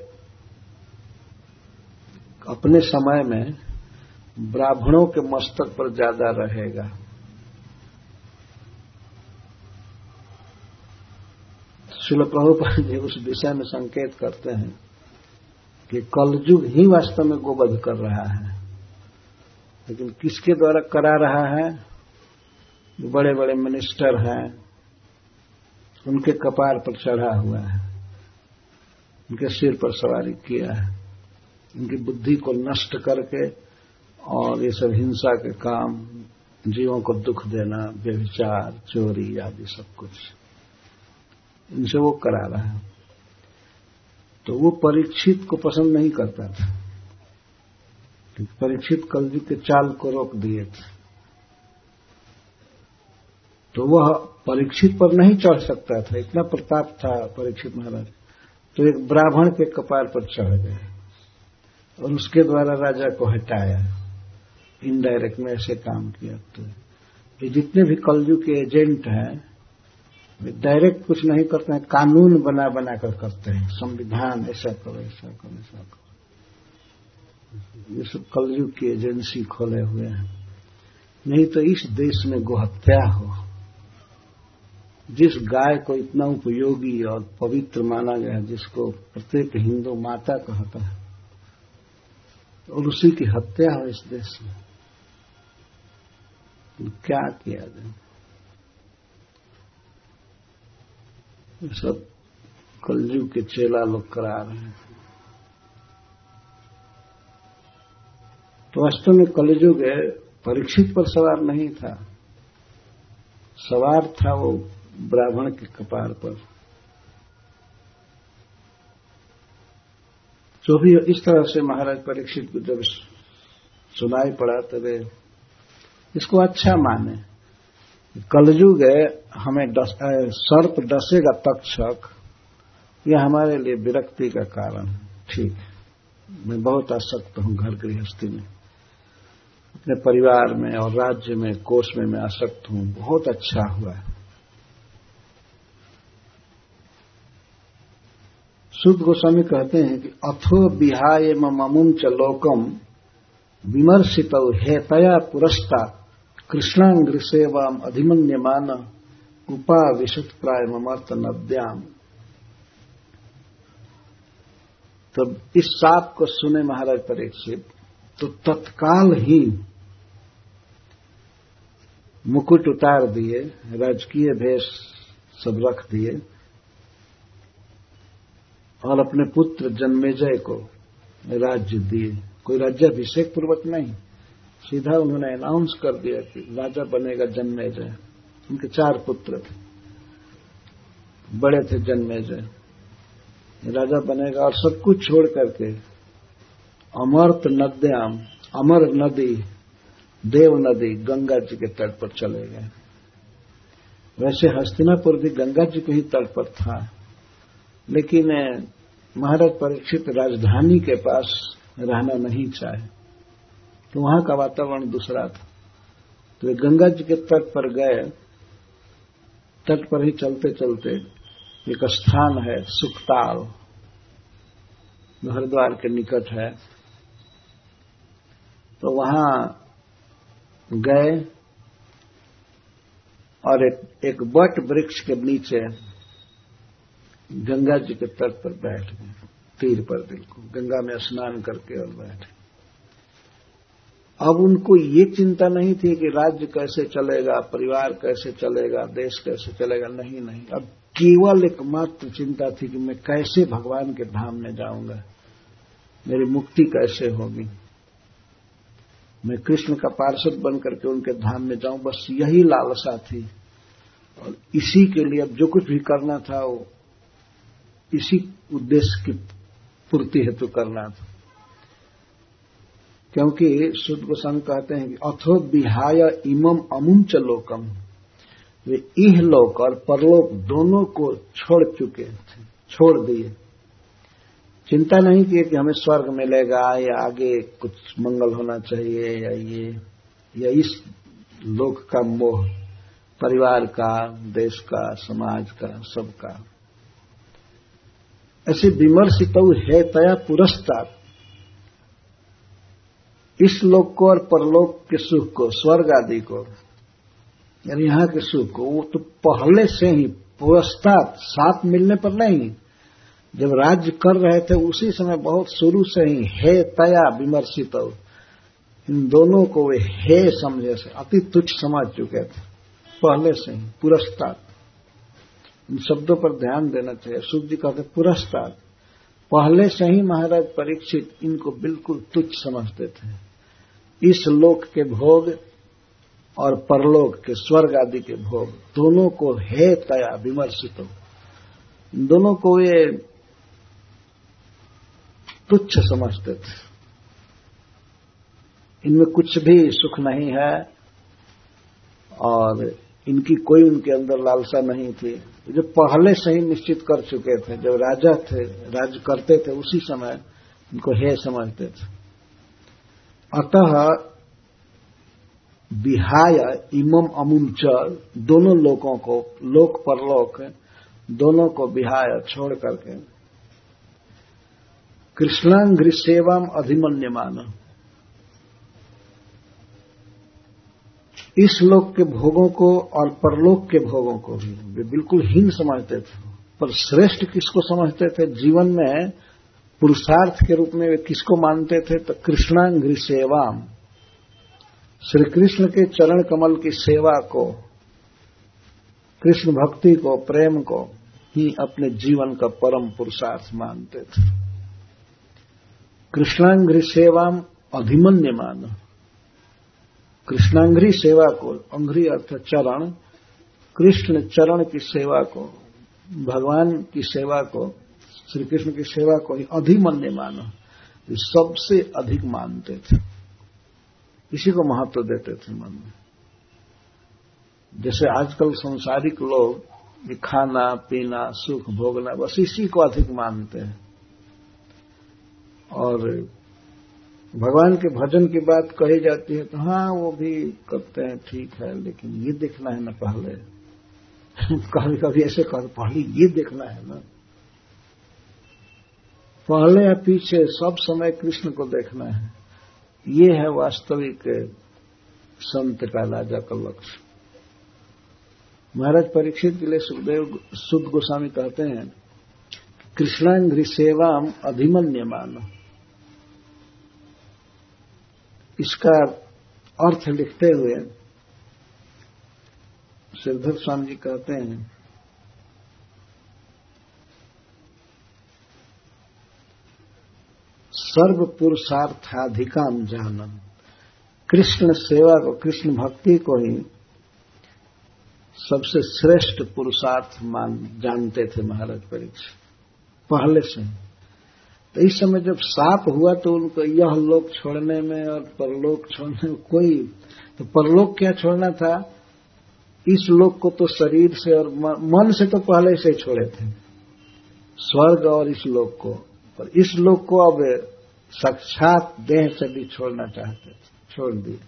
अपने समय में ब्राह्मणों के मस्तक पर ज्यादा रहेगा। श्रील प्रभुपाद जी उस विषय में संकेत करते हैं कि कलयुग ही वास्तव में गोवध कर रहा है, लेकिन किसके द्वारा करा रहा है? जो बड़े बड़े मिनिस्टर हैं, उनके कपार पर चढ़ा हुआ है, उनके सिर पर सवारी किया है, उनकी बुद्धि को नष्ट करके और ये सब हिंसा के काम, जीवों को दुख देना, व्यभिचार, चोरी आदि सब कुछ, इनसे वो करा रहा है। तो वो परीक्षित को पसंद नहीं करता था, क्योंकि परीक्षित कलयुग के चाल को रोक दिए थे। तो वह परीक्षित पर नहीं चढ़ सकता था, इतना प्रताप था परीक्षित महाराज। तो एक ब्राह्मण के कपार पर चढ़ गए और उसके द्वारा राजा को हटाया, इनडायरेक्ट में ऐसे काम किया। तो ये जितने भी कलयुग के एजेंट हैं, वे डायरेक्ट कुछ नहीं करते हैं, कानून बना बना कर करते हैं, संविधान ऐसा करो, ऐसा करो, ऐसा करो। ये सब कलयुग की एजेंसी खोले हुए हैं। नहीं तो इस देश में गोहत्या हो। जिस गाय को इतना उपयोगी और पवित्र माना गया है, जिसको प्रत्येक हिंदू माता कहता है, और उसी की हत्या हो इस देश में, तो क्या किया जाए? ये सब कलयुग के चेला लोग करा रहे हैं। तो वास्तव में कलयुग परीक्षित पर सवार नहीं था, सवार था वो ब्राह्मण के कपार पर। जो भी इस तरह से महाराज परीक्षित को जब सुनाई पड़ा, तब इसको अच्छा माने। कलयुग हमें सर्प डसेगा तक्षक, यह हमारे लिए विरक्ति का कारण है। ठीक है, मैं बहुत आसक्त हूं घर गृहस्थी में, अपने परिवार में और राज्य में, कोष में मैं आसक्त हूं, बहुत अच्छा हुआ है। सूत गोस्वामी कहते हैं कि अथो विहाय ममुम च लोकम विमर्शित हेतया पुरस्ता कृष्णांग्र सेवाम अधिमन्यमान उपाविशत प्राय ममर्त नद्याम। तब इस साप को सुने महाराज परीक्षित तो तत्काल ही मुकुट उतार दिए, राजकीय भेष सब रख दिए और अपने पुत्र जन्मेजय को राज्य दिए। कोई राज्याभिषेक पूर्वक नहीं, सीधा उन्होंने अनाउंस कर दिया कि राजा बनेगा जन्मेजय। उनके 4 पुत्र थे, बड़े थे जन्मेजय, राजा बनेगा और सब कुछ छोड़ करके अमर्त नद्याम, अमर नदी, देव नदी, गंगा जी के तट पर चले गए। वैसे हस्तिनापुर भी गंगा जी के ही तट पर था, लेकिन महाराज परीक्षित राजधानी के पास रहना नहीं चाहे, तो वहां का वातावरण दूसरा था। तो वे गंगा जी के तट पर गए। तट पर ही चलते चलते एक स्थान है सुखताल, हरिद्वार के निकट है, तो वहां गए और एक बट वृक्ष के नीचे गंगा जी के तट पर बैठ गए, तीर पर बिल्कुल गंगा में स्नान करके और बैठे। अब उनको ये चिंता नहीं थी कि राज्य कैसे चलेगा, परिवार कैसे चलेगा, देश कैसे चलेगा, नहीं। अब केवल एकमात्र चिंता थी कि मैं कैसे भगवान के धाम में जाऊंगा, मेरी मुक्ति कैसे होगी, मैं कृष्ण का पार्षद बनकर के उनके धाम में जाऊं, बस यही लालसा थी। और इसी के लिए अब जो कुछ भी करना था वो इसी उद्देश्य की पूर्ति हेतु करना था। क्योंकि सूत गोस्वामी कहते हैं कि अथो विहाय इमम अमुम च लोकम, वे इह लोक और परलोक दोनों को छोड़ चुके थे, छोड़ दिए। चिंता नहीं की कि हमें स्वर्ग मिलेगा या आगे कुछ मंगल होना चाहिए या इस लोक का मोह, परिवार का, देश का, समाज का, सबका। ऐसे विमर्शित है तया पुरस्तात्, इस लोक को और परलोक के सुख को, स्वर्ग आदि को, यानी यहां के सुख को, वो तो पहले से ही पुरस्तात्, साथ मिलने पर नहीं, जब राज्य कर रहे थे उसी समय बहुत शुरू से ही हे तया विमर्शित, इन दोनों को वे हे समझे से अति तुच्छ समझ चुके थे पहले से ही। पुरस्तात्, इन शब्दों पर ध्यान देना चाहिए। सूत जी कहते पुरस्तात्, पहले से ही महाराज परीक्षित इनको बिल्कुल तुच्छ समझते थे। इस लोक के भोग और परलोक के, स्वर्ग आदि के भोग, दोनों को हे तया विमर्शित, दोनों को ये तुच्छ समझते थे। इनमें कुछ भी सुख नहीं है और इनकी कोई उनके अंदर लालसा नहीं थी। जो पहले से ही निश्चित कर चुके थे, जब राजा थे, राज्य करते थे, उसी समय इनको हे समझते थे। अतः विहाय इमम अमुम च, दोनों लोकों को, लोक परलोक दोनों को विहाय छोड़ करके कृष्णांग्रि सेवाम अधिमन्यमान, इस लोक के भोगों को और परलोक के भोगों को भी वे बिल्कुल हीन समझते थे। पर श्रेष्ठ किसको समझते थे जीवन में, पुरुषार्थ के रूप में वे किसको मानते थे? तो कृष्णांग्रि सेवाम, श्री कृष्ण के चरण कमल की सेवा को, कृष्ण भक्ति को, प्रेम को ही अपने जीवन का परम पुरुषार्थ मानते थे। कृष्णांग्रि सेवाम अधिमन्यमान, कृष्णांग्रि सेवा को, अंग्रि अर्थ चरण, कृष्ण चरण की सेवा को, भगवान की सेवा को, श्री कृष्ण की सेवा को ही अधिमन्यमान, सबसे अधिक मानते थे, इसी को महत्व देते थे मन में। जैसे आजकल संसारिक लोग खाना पीना सुख भोगना, बस इसी को अधिक मानते हैं और भगवान के भजन की बात कही जाती है तो हाँ वो भी करते हैं, ठीक है, लेकिन ये देखना है ना पहले। कभी कभी ऐसे कर, पहले ये देखना है ना, पहले या पीछे सब समय कृष्ण को देखना है। ये है वास्तविक संत का, राजा का लक्ष्य। महाराज परीक्षित के लिए सुखदेव सुद गोस्वामी कहते हैं, कृष्णांघ्रि सेवाम अधिमन्यमान। इसका अर्थ लिखते हुए श्रीधर स्वामी जी कहते हैं, सर्व पुरुषार्थाधिकाम जानन। कृष्ण सेवा को, कृष्ण भक्ति को ही सबसे श्रेष्ठ पुरुषार्थ जानते थे महाराज परीक्षित पहले से। तो इस समय जब साप हुआ तो उनको यह लोक छोड़ने में और परलोक छोड़ने में कोई, तो परलोक क्या छोड़ना था, इस लोक को तो शरीर से और मन से तो पहले से छोड़े थे, स्वर्ग और इस लोक को, और इस लोक को अब साक्षात देह से भी छोड़ना चाहते थे, छोड़ दिए।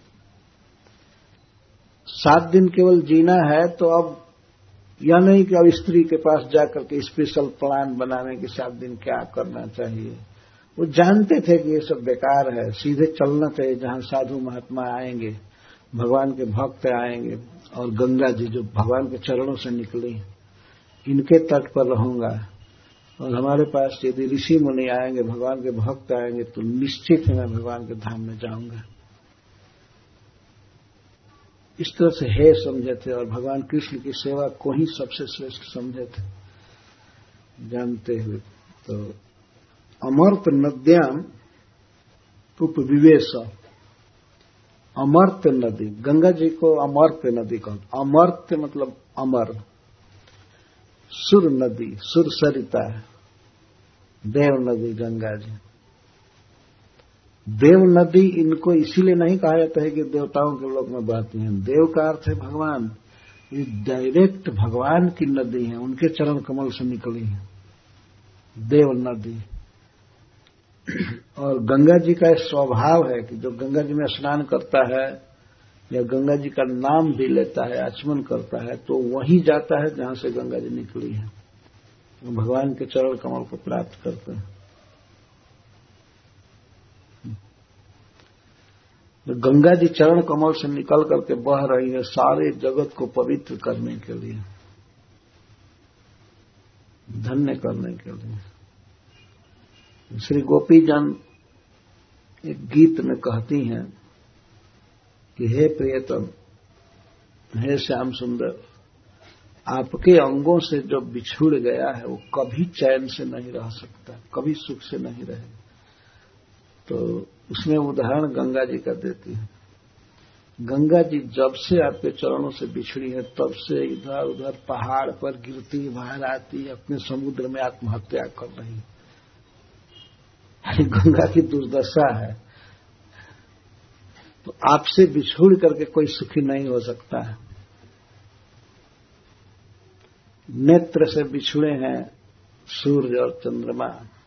7 दिन केवल जीना है तो अब यह नहीं कि अब स्त्री के पास जाकर के स्पेशल प्लान बनाने के 7 दिन क्या करना चाहिए। वो जानते थे कि ये सब बेकार है, सीधे चलना चाहिए जहां साधु महात्मा आएंगे, भगवान के भक्त आएंगे, और गंगा जी जो भगवान के चरणों से निकली, इनके तट पर रहूंगा। और हमारे पास यदि ऋषि मुनि आएंगे, भगवान के भक्त आएंगे, तो निश्चित ही मैं भगवान के धाम में जाऊंगा। इस तरह से है समझे थे, और भगवान कृष्ण की सेवा को ही सबसे श्रेष्ठ समझे थे जानते हुए। तो अमर्त्य नद्याम उपविवेश, अमर्त्य नदी, गंगा जी को अमर्त्य नदी कहते। अमर्त्य मतलब अमर, सुर नदी, सुर सरिता है, देव नदी गंगा जी। देव नदी इनको इसीलिए नहीं कहा जाता है कि देवताओं के लोक में बहती हैं। देव का अर्थ है भगवान, ये डायरेक्ट भगवान की नदी है, उनके चरण कमल से निकली है देव नदी। और गंगा जी का स्वभाव है कि जो गंगा जी में स्नान करता है या गंगा जी का नाम भी लेता है, आचमन करता है, तो वहीं जाता है जहां से गंगा जी निकली है, भगवान के चरण कमल को प्राप्त करते हैं। गंगा जी चरण कमल से निकल करके बह रही है सारे जगत को पवित्र करने के लिए, धन्य करने के लिए। श्री गोपी जन एक गीत में कहती हैं कि हे प्रियतम, हे श्याम सुंदर, आपके अंगों से जो बिछुड़ गया है वो कभी चैन से नहीं रह सकता, कभी सुख से नहीं रहेगा। तो उसमें उदाहरण गंगा जी का देती है। गंगा जी जब से आपके चरणों से बिछड़ी है तब से इधर उधर पहाड़ पर गिरती, बाहर आती, अपने समुद्र में आत्महत्या कर रही है। गंगा की दुर्दशा है। तो आपसे बिछुड़ करके कोई सुखी नहीं हो सकता है। नेत्र से बिछुड़े हैं सूर्य और चंद्रमा,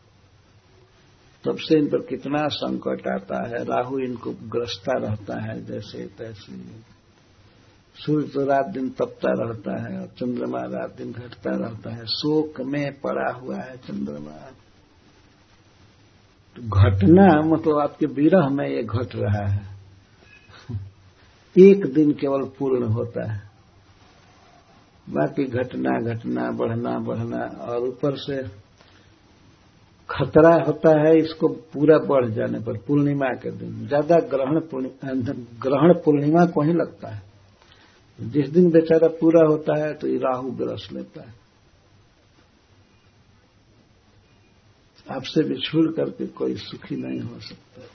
तब से इन पर कितना संकट आता है। राहु इनको ग्रसता रहता है जैसे तैसे। सूर्य तो रात दिन तपता रहता है और चंद्रमा रात दिन घटता रहता है। शोक में पड़ा हुआ है चंद्रमा। तो घटना मतलब आपके विरह में ये घट रहा है। एक दिन केवल पूर्ण होता है, बाकी घटना घटना, बढ़ना बढ़ना, और ऊपर से खतरा होता है इसको पूरा बढ़ जाने पर। पूर्णिमा के दिन ज्यादा ग्रहण पूर्णिमा को ही लगता है। जिस दिन बेचारा पूरा होता है तो ये राहु ग्रस लेता है। आपसे बिछुड़ करके कोई सुखी नहीं हो सकता।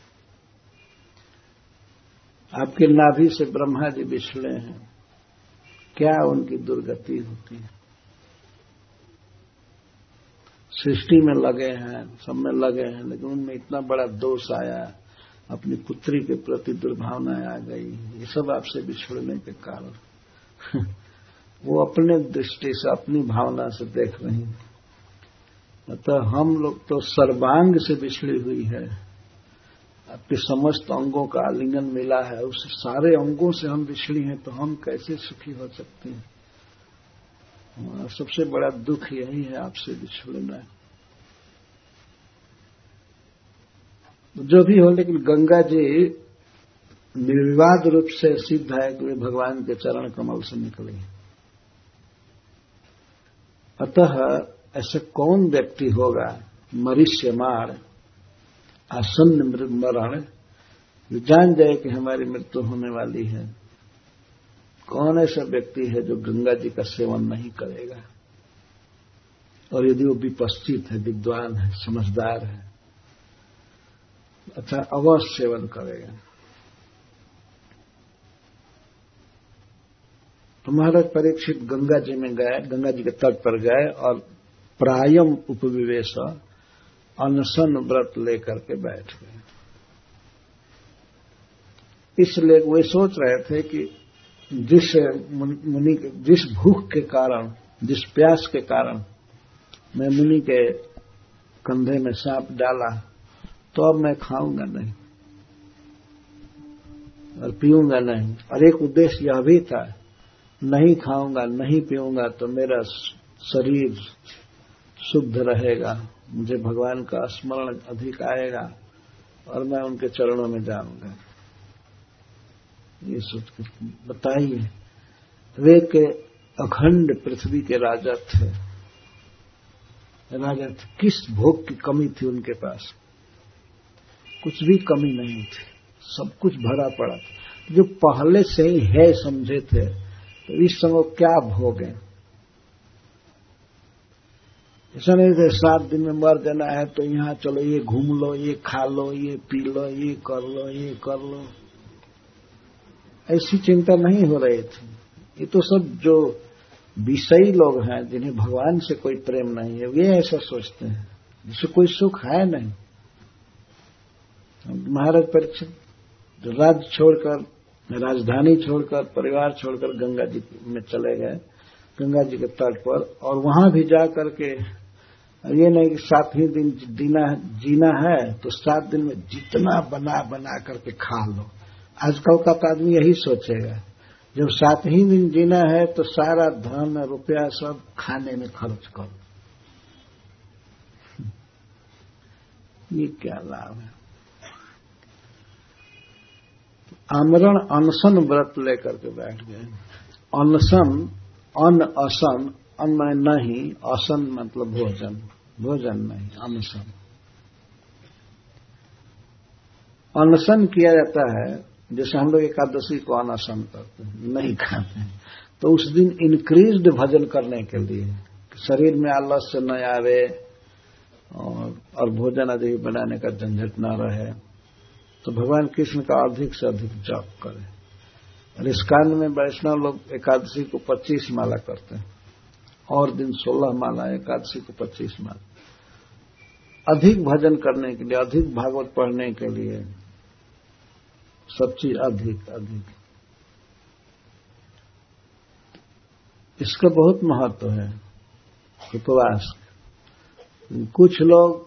आपके नाभि से ब्रह्मा जी बिछड़े हैं, क्या उनकी दुर्गति होती है। सृष्टि में लगे हैं, सब में लगे हैं, लेकिन उनमें इतना बड़ा दोष आया, अपनी पुत्री के प्रति दुर्भावनाएं आ गई। ये सब आपसे बिछुड़ने के कारण वो अपने दृष्टि से, अपनी भावना से देख रही हैं। अतः हम लोग तो सर्वांग से बिछड़ी हुई है, आपके समस्त अंगों का आलिंगन मिला है, उस सारे अंगों से हम बिछड़ी हैं, तो हम कैसे सुखी हो सकते हैं? हमारा सबसे बड़ा दुख यही है, आपसे बिछड़ना। जो भी हो, लेकिन गंगा जी निर्विवाद रूप से सिद्ध है कि वे भगवान के चरण कमल से निकले। अतः ऐसे कौन व्यक्ति होगा मरीष्यमाण आसन्न मरण, जो जान जाए कि हमारी मृत्यु होने वाली है? कौन ऐसा व्यक्ति है जो गंगा जी का सेवन नहीं करेगा? और यदि वो विपश्चित है, विद्वान है, समझदार है, अच्छा अवश्य सेवन करेगा। तो महाराज परीक्षित गंगा जी में गए, गंगा जी के तट पर गए और प्रायम उपविवेश अनशन व्रत लेकर के बैठ गए। इसलिए वे सोच रहे थे कि जिस मुनि के, जिस भूख के कारण, जिस प्यास के कारण मैं मुनि के कंधे में सांप डाला, तो अब मैं खाऊंगा नहीं और पीऊंगा नहीं। और एक उद्देश्य यह भी था, नहीं खाऊंगा, नहीं पीऊंगा तो मेरा शरीर शुद्ध रहेगा, मुझे भगवान का स्मरण अधिक आएगा और मैं उनके चरणों में जाऊंगा। ये सोच कर बताइए, वे के अखंड पृथ्वी के राजा थे, किस भोग की कमी थी उनके पास? कुछ भी कमी नहीं थी, सब कुछ भरा पड़ा था। जो पहले से ही है समझे थे, तो इस समय क्या भोग है? ऐसा नहीं थे 7 दिन में मर जाना है तो यहां चलो, ये घूम लो, ये खा लो, ये पी लो, ये कर लो, ये कर लो, ऐसी चिंता नहीं हो रही थी। ये तो सब जो विषयी लोग हैं, जिन्हें भगवान से कोई प्रेम नहीं है, वे ऐसा सोचते हैं, जिससे कोई सुख है नहीं। महाराज परीक्षित जो राज्य छोड़कर, राजधानी छोड़कर, परिवार छोड़कर गंगा जी में चले गए, गंगा जी के तट पर, और वहां भी जा करके ये नहीं कि 7 ही दिन जीना है तो 7 दिन में जितना बना बना करके खा लो। आजकल का आदमी यही सोचेगा, जब 7 ही दिन जीना है तो सारा धन रुपया सब खाने में खर्च करो। ये क्या लाभ है? आमरण अनशन व्रत लेकर के बैठ गए। अनशन, अन्न असन, अन्न नहीं, असन मतलब भोजन, भोजन नहीं, अनशन। अनशन किया जाता है, जैसे हम लोग एकादशी को अनशन करते हैं, नहीं खाते हैं, तो उस दिन इंक्रीज्ड भजन करने के लिए, शरीर में आलस्य न आवे और भोजन अधिक बनाने का झंझट न रहे, तो भगवान कृष्ण का अधिक से अधिक जप करें। और इस काल में वैष्णव लोग एकादशी को 25 माला करते हैं, और दिन 16 माला, एकादशी को 25 माला। अधिक भजन करने के लिए, अधिक भागवत पढ़ने के लिए, सब चीज अधिक अधिक, इसका बहुत महत्व है उपवास। कुछ लोग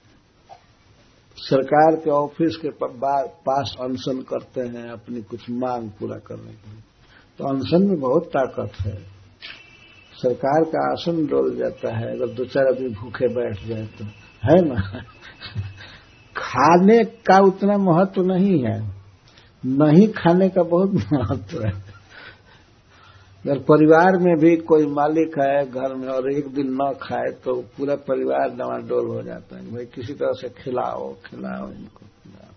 सरकार के ऑफिस के पास अनशन करते हैं अपनी कुछ मांग पूरा करने के लिए, तो अनशन में बहुत ताकत है। सरकार का आसन डोल जाता है अगर 2-4 आदमी भूखे बैठ जाए तो, है ना? खाने का उतना महत्व नहीं है, नहीं खाने का बहुत महत्व है। अगर परिवार में भी कोई मालिक है घर में और एक दिन न खाए तो पूरा परिवार डमाडोल हो जाता है, भाई किसी तरह से खिलाओ इनको खिलाओ।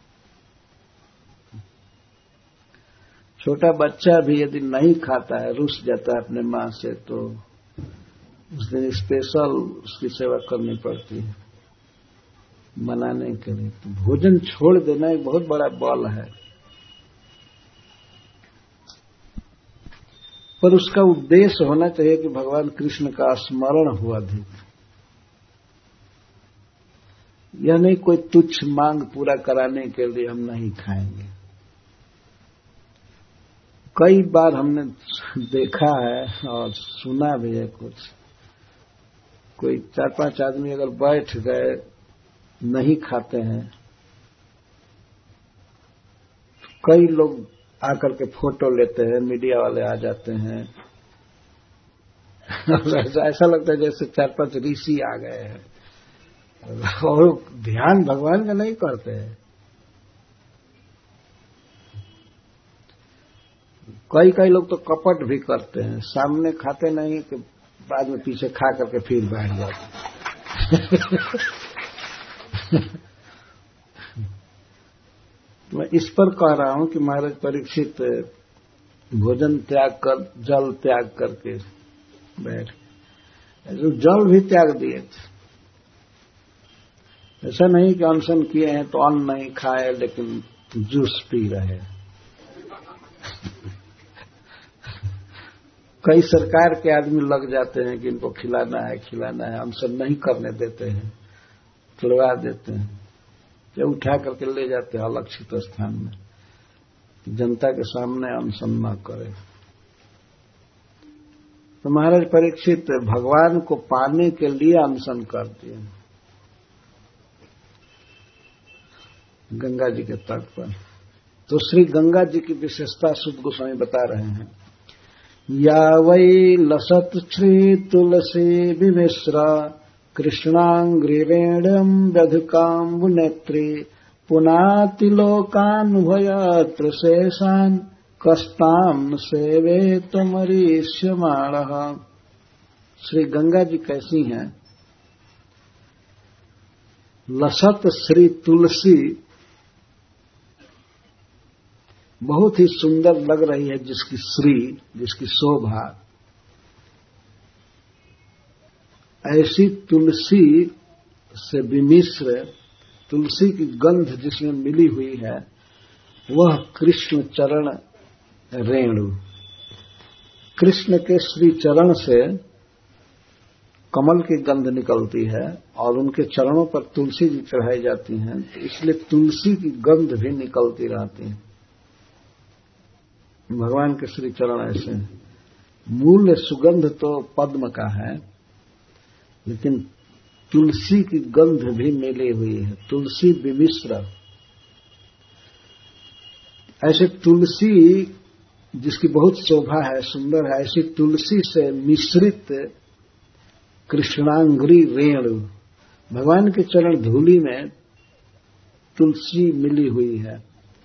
छोटा बच्चा भी यदि नहीं खाता है, रुस जाता है अपने मां से, तो उस दिन स्पेशल उसकी सेवा करनी पड़ती है मनाने के लिए। तो भोजन छोड़ देना एक बहुत बड़ा बल है, पर उसका उद्देश्य होना चाहिए कि भगवान कृष्ण का स्मरण हो अधिक। यह नहीं कोई तुच्छ मांग पूरा कराने के लिए हम नहीं खाएंगे। कई बार हमने देखा है और सुना भी है, कुछ कोई 4-5 आदमी अगर बैठ गए नहीं खाते हैं कई लोग आकर के फोटो लेते हैं, मीडिया वाले आ जाते हैं। ऐसा लगता है जैसे 4-5 ऋषि आ गए हैं और ध्यान भगवान का नहीं करते हैं। कई लोग तो कपट भी करते हैं, सामने खाते नहीं कि बाद में पीछे खा करके फिर बैठ जाते। मैं इस पर कह रहा हूं कि महाराज परीक्षित भोजन त्याग कर, जल त्याग करके बैठ, जो जल भी त्याग दिए थे। ऐसा नहीं कि अनशन किए हैं तो अन्न नहीं खाए लेकिन जूस पी रहे। कई सरकार के आदमी लग जाते हैं कि इनको खिलाना है, अनशन नहीं करने देते हैं, तुड़वा देते हैं, या उठा करके ले जाते हैं अलक्षित स्थान में, जनता के सामने अनशन न करे। तो महाराज परीक्षित भगवान को पाने के लिए अनशन करते हैं गंगा जी के तट पर। तो श्री गंगा जी की विशेषता सुध गोस्वामी बता रहे हैं। या वै लसत श्री तुलसी विमिश्रा कृष्णांग्रिवेणम व्यधुकाम्बुनेत्री पुनाति लोकानुभयत्र शेषान् कस्ताम सेवे तमरीष्यमाणः। श्री गंगा जी कैसी हैं? लसत श्री तुलसी बहुत ही सुंदर लग रही है, जिसकी श्री, जिसकी शोभा। ऐसी तुलसी से विमिश्र, तुलसी की गंध जिसमें मिली हुई है, वह कृष्ण चरण रेणु। कृष्ण के श्री चरण से कमल की गंध निकलती है और उनके चरणों पर तुलसी जी चढ़ाई जाती हैं, तो इसलिए तुलसी की गंध भी निकलती रहती है। भगवान के श्री चरण ऐसे हैं। मूल सुगंध तो पद्म का है, लेकिन तुलसी की गंध भी मिली हुई है, तुलसी विमिश्र। ऐसे तुलसी जिसकी बहुत शोभा है, सुंदर है, ऐसी तुलसी से मिश्रित कृष्णांग्री रेणु, भगवान के चरण धूलि में तुलसी मिली हुई है।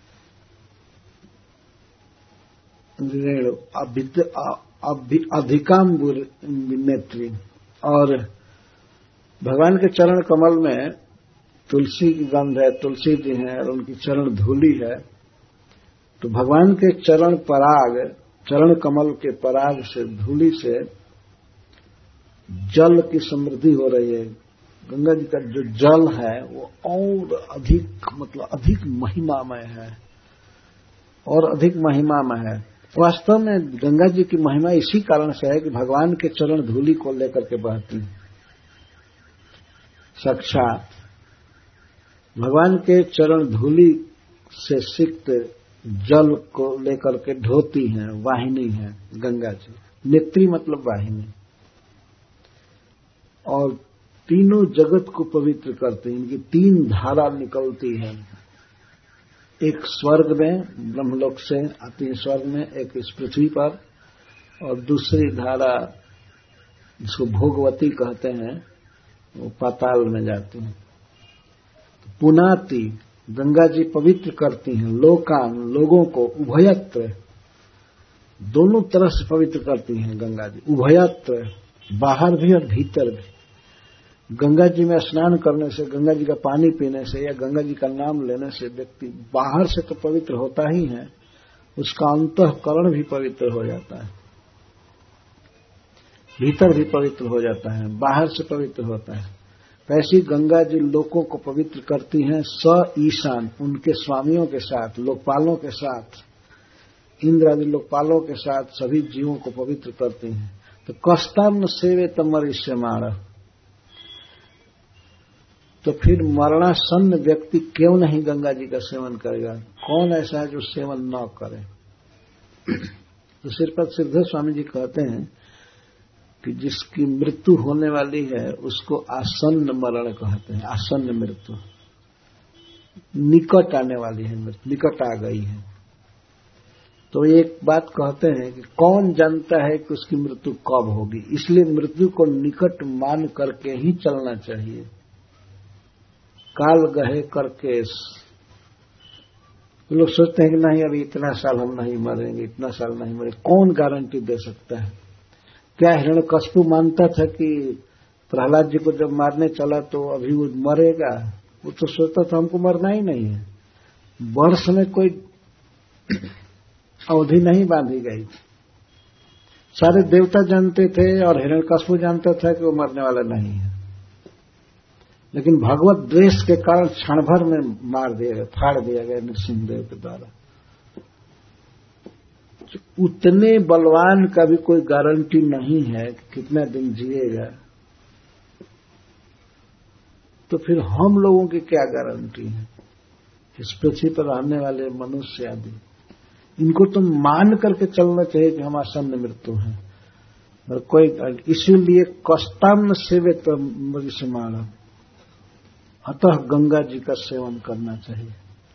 रेणु अधिकाम्बुर नेत्री, और भगवान के चरण कमल में तुलसी की गंध है, तुलसी जी हैं और उनकी चरण धूलि है। तो भगवान के चरण पराग, चरण कमल के पराग से, धूलि से जल की समृद्धि हो रही है। गंगा जी का जो जल है वो और अधिक, मतलब अधिक महिमामय है और अधिक महिमामय है। वास्तव में गंगा जी की महिमा इसी कारण से है कि भगवान के चरण धूलि को लेकर के बहती है। साक्षात भगवान के चरण धूलि से सिक्त जल को लेकर के ढोती हैं, वाहिनी है गंगा जी। नेत्री मतलब वाहिनी, और तीनों जगत को पवित्र करते हैं। इनकी 3 धारा निकलती है, एक स्वर्ग में, ब्रह्मलोक से आती है स्वर्ग में, एक इस पृथ्वी पर, और दूसरी धारा जिसको भोगवती कहते हैं वो पाताल में जाती है। पुनाति, गंगा जी पवित्र करती हैं लोकान, लोगों को, उभयत्र, दोनों तरह से पवित्र करती हैं गंगा जी। उभयत्र, बाहर भी और भीतर भी। गंगा जी में स्नान करने से, गंगा जी का पानी पीने से या गंगा जी का नाम लेने से व्यक्ति बाहर से तो पवित्र होता ही है, उसका अंतःकरण भी पवित्र हो जाता है, भीतर भी पवित्र हो जाता है, बाहर से पवित्र होता है। ऐसी गंगा जी लोगों को पवित्र करती हैं स ईशान, उनके स्वामियों के साथ, लोकपालों के साथ, इंद्र आदि लोकपालों के साथ सभी जीवों को पवित्र करती हैं। तो कस्ताम सेवे तमरीष्यमाण, तो फिर मरणासन्न व्यक्ति क्यों नहीं गंगा जी का सेवन करेगा? कौन ऐसा है जो सेवन न करे? तो श्रीपद सिद्धेश्वर स्वामी जी कहते हैं कि जिसकी मृत्यु होने वाली है उसको आसन्न मरण कहते हैं। आसन्न मृत्यु, निकट आने वाली है मृत्यु, निकट आ गई है। तो एक बात कहते हैं कि कौन जानता है कि उसकी मृत्यु कब होगी, इसलिए मृत्यु को निकट मान करके ही चलना चाहिए। काल गहे करके लोग सोचते हैं कि नहीं अभी इतना साल हम नहीं मरेंगे, इतना साल नहीं मरेंगे। कौन गारंटी दे सकता है? क्या हिरण्यकश्यप मानता था कि प्रहलाद जी को जब मारने चला तो अभी वो मरेगा? वो तो सोचता था हमको मरना ही नहीं है। वर्ष में कोई अवधि नहीं बांधी गई। सारे देवता जानते थे और हिरण्यकश्यप जानता था कि वो मरने वाला नहीं है, लेकिन भगवत द्वेष के कारण क्षण भर में मार दिया गया, फाड़ दिया गया नृसिंहदेव के द्वारा। उतने बलवान का भी कोई गारंटी नहीं है कि कितना दिन जिएगा, तो फिर हम लोगों की क्या गारंटी है? इस पृथ्वी पर रहने वाले मनुष्य आदि, इनको तो मान करके चलना चाहिए कि हम आसन्न मृत्यु है। और कोई इसीलिए कष्टान्न सेवित मरीषमाणम, अतः गंगा जी का सेवन करना चाहिए।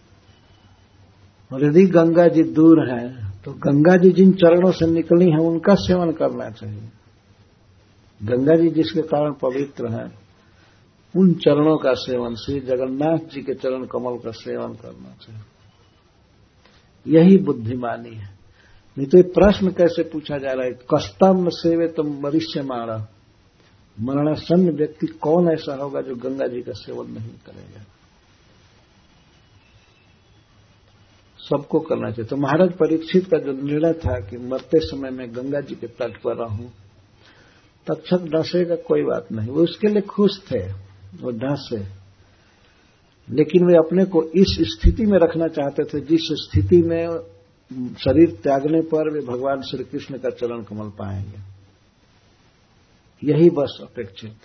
और यदि गंगा जी दूर हैं तो गंगा जी जिन चरणों से निकली हैं उनका सेवन करना चाहिए। गंगा जी जिसके कारण पवित्र हैं उन चरणों का सेवन, श्री जगन्नाथ जी के चरण कमल का सेवन करना चाहिए। यही बुद्धिमानी है। नहीं तो ये प्रश्न कैसे पूछा जा रहा है, कष्टम सेवे तुम मरीष्यमाणा, मरणासन्न व्यक्ति कौन ऐसा होगा जो गंगा जी का सेवन नहीं करेगा? सबको करना चाहिए। तो महाराज परीक्षित का जो निर्णय था कि मरते समय में गंगा जी के तट पर रहूं, तक्षक डसेगा कोई बात नहीं, वो उसके लिए खुश थे, वो डसे, लेकिन वे अपने को इस स्थिति में रखना चाहते थे जिस स्थिति में शरीर त्यागने पर वे भगवान श्री कृष्ण का चरण कमल पाएंगे। यही बस अपेक्षित।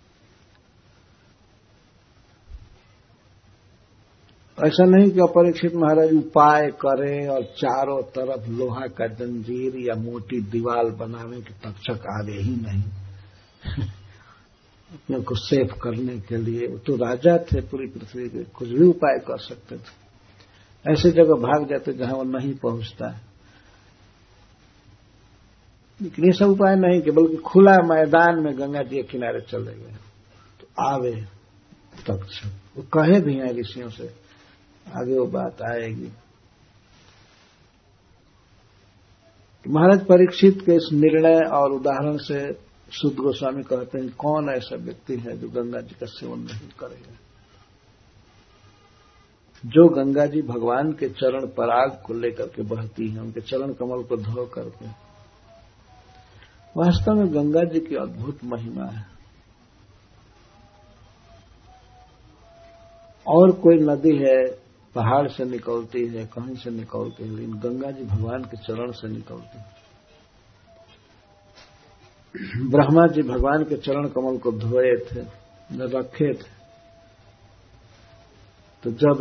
ऐसा नहीं कि अपरीक्षित महाराज उपाय करें और चारों तरफ लोहा का जंजीर या मोटी दीवार बनावे कि तक्षक आगे ही नहीं अपने को सेफ करने के लिए। तो राजा थे पूरी पृथ्वी के, कुछ भी उपाय कर सकते थे। ऐसे जगह भाग जाते जहां वो नहीं पहुंचता है। लेकिन ये सब उपाय नहीं कि बल्कि खुला मैदान में गंगा जी के किनारे चले गए तो आवे तक्षक। वो कहे भी हैं ऋषियों से, आगे वो बात आएगी। महाराज परीक्षित के इस निर्णय और उदाहरण से शुद्ध गोस्वामी कहते हैं कौन ऐसा व्यक्ति है जो गंगा जी का सेवन नहीं करेगा? जो गंगा जी भगवान के चरण पराग को लेकर के बहती है, उनके चरण कमल को धो करके। वास्तव में गंगा जी की अद्भुत महिमा है। और कोई नदी है पहाड़ से निकलती है, कहीं से निकलती है, लेकिन गंगा जी भगवान के चरण से निकलती है। ब्रह्मा जी भगवान के चरण कमल को धोए थे, रखे थे, तो जब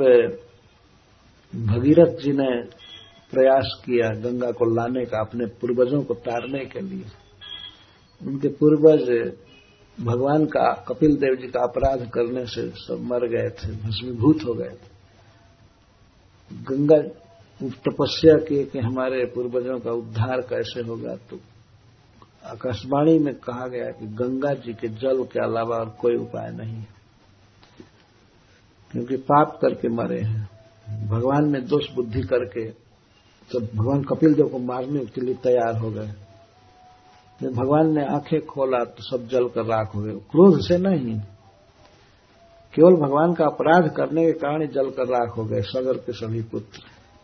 भगीरथ जी ने प्रयास किया गंगा को लाने का अपने पूर्वजों को तारने के लिए, उनके पूर्वज भगवान का, कपिल देव जी का अपराध करने से सब मर गए थे, भस्मीभूत हो गए थे। गंगा तपस्या की कि हमारे पूर्वजों का उद्धार कैसे होगा, तो आकाशवाणी में कहा गया कि गंगा जी के जल के अलावा और कोई उपाय नहीं है, क्योंकि पाप करके मरे हैं। भगवान में दोष बुद्धि करके जब भगवान कपिल देव को मारने के लिए तैयार हो गए, जब भगवान ने आंखें खोला तो सब जल कर राख हो गए। क्रोध से नहीं, केवल भगवान का अपराध करने के कारण ही जल कर राख हो गए सगर के सभी पुत्र।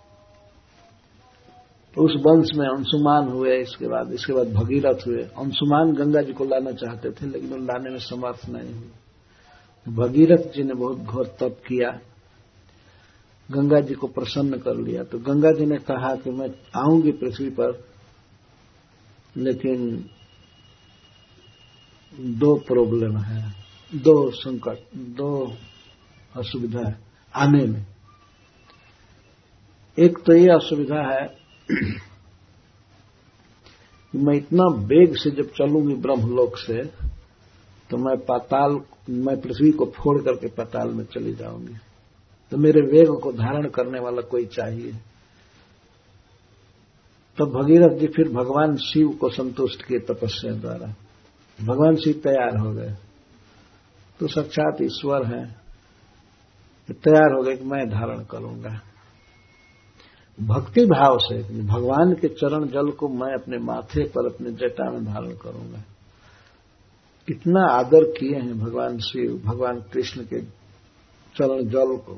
तो उस वंश में अंशुमान हुए, इसके बाद भगीरथ हुए। अंशुमान गंगा जी को लाना चाहते थे लेकिन वो लाने में समर्थ नहीं हुए। भगीरथ जी ने बहुत घोर तप किया, गंगा जी को प्रसन्न कर लिया। तो गंगा जी ने कहा कि मैं आऊंगी पृथ्वी पर, लेकिन दो प्रॉब्लम है, दो संकट, दो असुविधा है आने में। एक तो ये असुविधा है मैं इतना वेग से जब चलूंगी ब्रह्मलोक से तो मैं पृथ्वी को फोड़ करके पाताल में चली जाऊंगी, तो मेरे वेग को धारण करने वाला कोई चाहिए। तो भगीरथ जी फिर भगवान शिव को संतुष्ट किए तपस्या द्वारा। भगवान शिव तैयार हो गए, तो साक्षात ईश्वर हैं, तैयार हो गए कि मैं धारण करूंगा। भक्ति भाव से भगवान के चरण जल को मैं अपने माथे पर, अपने जटा में धारण करूंगा। इतना आदर किए हैं भगवान शिव, भगवान कृष्ण के चरण जल को,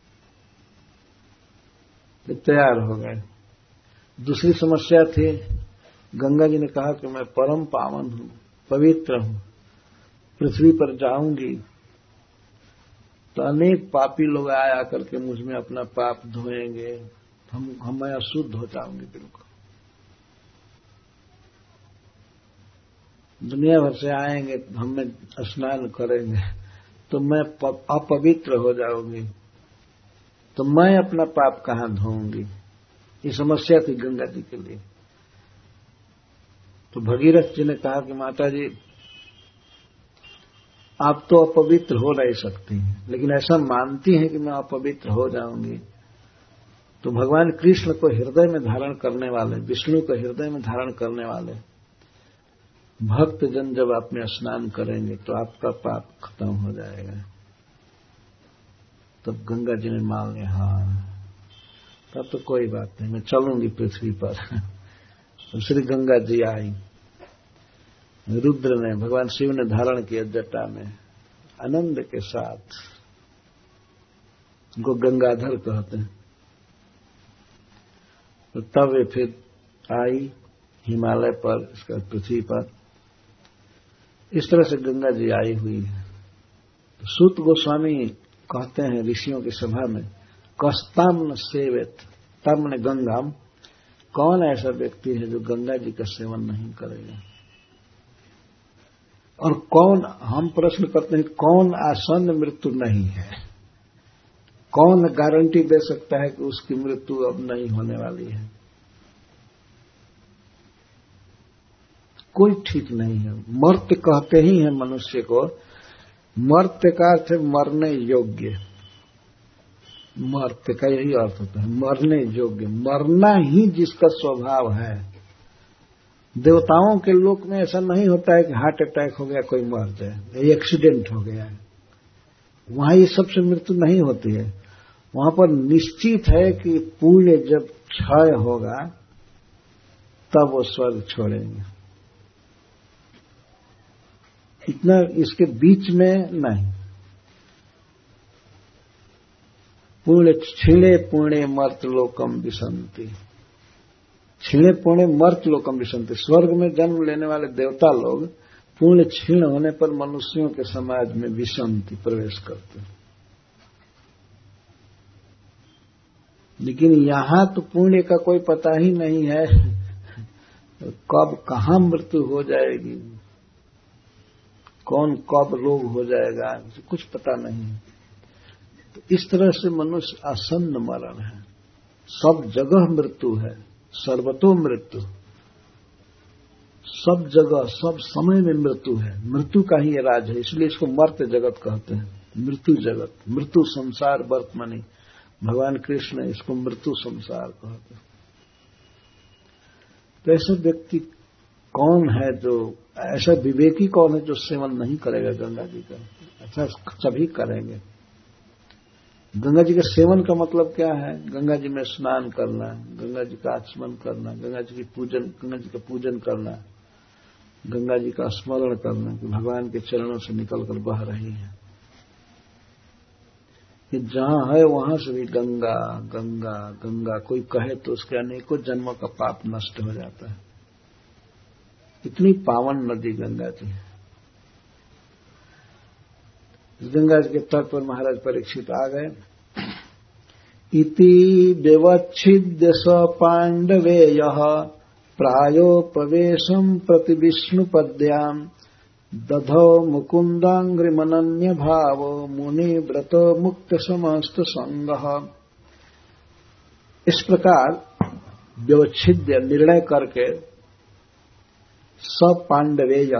तैयार हो गए। दूसरी समस्या थी, गंगा जी ने कहा कि मैं परम पावन हूं, पवित्र हूं, पृथ्वी पर जाऊंगी तो अनेक पापी लोग आया करके मुझ में अपना पाप धोएंगे, मैं अशुद्ध हो जाऊंगी बिल्कुल। दुनिया भर से आएंगे, हमें स्नान करेंगे तो मैं अपवित्र हो जाऊंगी, तो मैं अपना पाप कहां धोऊंगी। ये समस्या थी गंगा जी के लिए। तो भगीरथ जी ने कहा कि माता जी आप तो अपवित्र हो नहीं सकती, लेकिन ऐसा मानती हैं कि मैं अपवित्र हो जाऊंगी। तो भगवान कृष्ण को हृदय में धारण करने वाले, विष्णु को हृदय में धारण करने वाले भक्त जन जब आप में स्नान करेंगे तो आपका पाप खत्म हो जाएगा। तब गंगा जी ने मान लिया, हाँ तब तो कोई बात नहीं, मैं चलूंगी पृथ्वी पर। तो श्री गंगा जी आई, रुद्र ने, भगवान शिव ने धारण किया जटा में आनंद के साथ, उनको गंगाधर कहते हैं। तो तब वे फिर आई हिमालय पर, इसका पृथ्वी पर। इस तरह से गंगा जी आई हुई है। तो सूत गोस्वामी कहते हैं ऋषियों की सभा में, कस्ताम न सेवेत, तम ने गंगाम, कौन ऐसा व्यक्ति है जो गंगा जी का सेवन नहीं करेगा। और कौन, हम प्रश्न करते हैं, कौन आसन्न मृत्यु नहीं है, कौन गारंटी दे सकता है कि उसकी मृत्यु अब नहीं होने वाली है। कोई ठीक नहीं है। मर्त्य कहते ही है मनुष्य को, मर्त्य का अर्थ है मरने योग्य, मर्त्य का यही अर्थ होता है, मरने योग्य, मरना ही जिसका स्वभाव है। देवताओं के लोक में ऐसा नहीं होता है कि हार्ट अटैक हो गया कोई मर जाए, एक्सीडेंट हो गया है, वहां ये सबसे मृत्यु नहीं होती है। वहां पर निश्चित है कि पुण्य जब क्षय होगा तब वो स्वर्ग छोड़ेंगे, इतना इसके बीच में नहीं। पुण्य क्षीणे पुण्य मर्तलोकम विसंति, क्षीणे पुण्य मर्तलोकम विसंति, स्वर्ग में जन्म लेने वाले देवता लोग पुण्य क्षीण होने पर मनुष्यों के समाज में विसंति प्रवेश करते हैं। लेकिन यहां तो पुण्य का कोई पता ही नहीं है, कब कहां मृत्यु हो जाएगी, कौन कब रोग हो जाएगा, कुछ पता नहीं। तो इस तरह से मनुष्य आसन्न मरण है, सब जगह मृत्यु है, सर्वतो मृत्यु, सब जगह सब समय में मृत्यु है। मृत्यु का ही ये राज है, इसलिए इसको मर्त्य जगत कहते हैं, मृत्यु जगत, मृत्यु संसार वर्तमानी। भगवान कृष्ण इसको मृत्यु संसार कहते हैं। तो ऐसे व्यक्ति कौन है जो, ऐसा विवेकी कौन है जो सेवन नहीं करेगा गंगा जी का। अच्छा सभी करेंगे। गंगा जी के सेवन का मतलब क्या है, गंगा जी में स्नान करना, गंगा जी का आचमन करना, गंगा जी की पूजन, गंगा जी का पूजन करना, गंगा जी का स्मरण करना कि भगवान के चरणों से निकलकर बह रही है। कि जहां है वहां से भी गंगा गंगा गंगा कोई कहे तो उसके अनेकों जन्मों का पाप नष्ट हो जाता है। इतनी पावन नदी गंगा जी है। गंगा जी के तट पर महाराज परीक्षित आ गए। इति व्यवच्छिद्य स पांडवेयः प्रायोपवेशं प्रति विष्णुपद्याम् दधौ मुकुन्दांग्रिमनन्य भावो मुनि व्रत मुक्त समस्त संगः। इस प्रकार व्यवच्छिद्य निर्णय करके सब पांडवेय,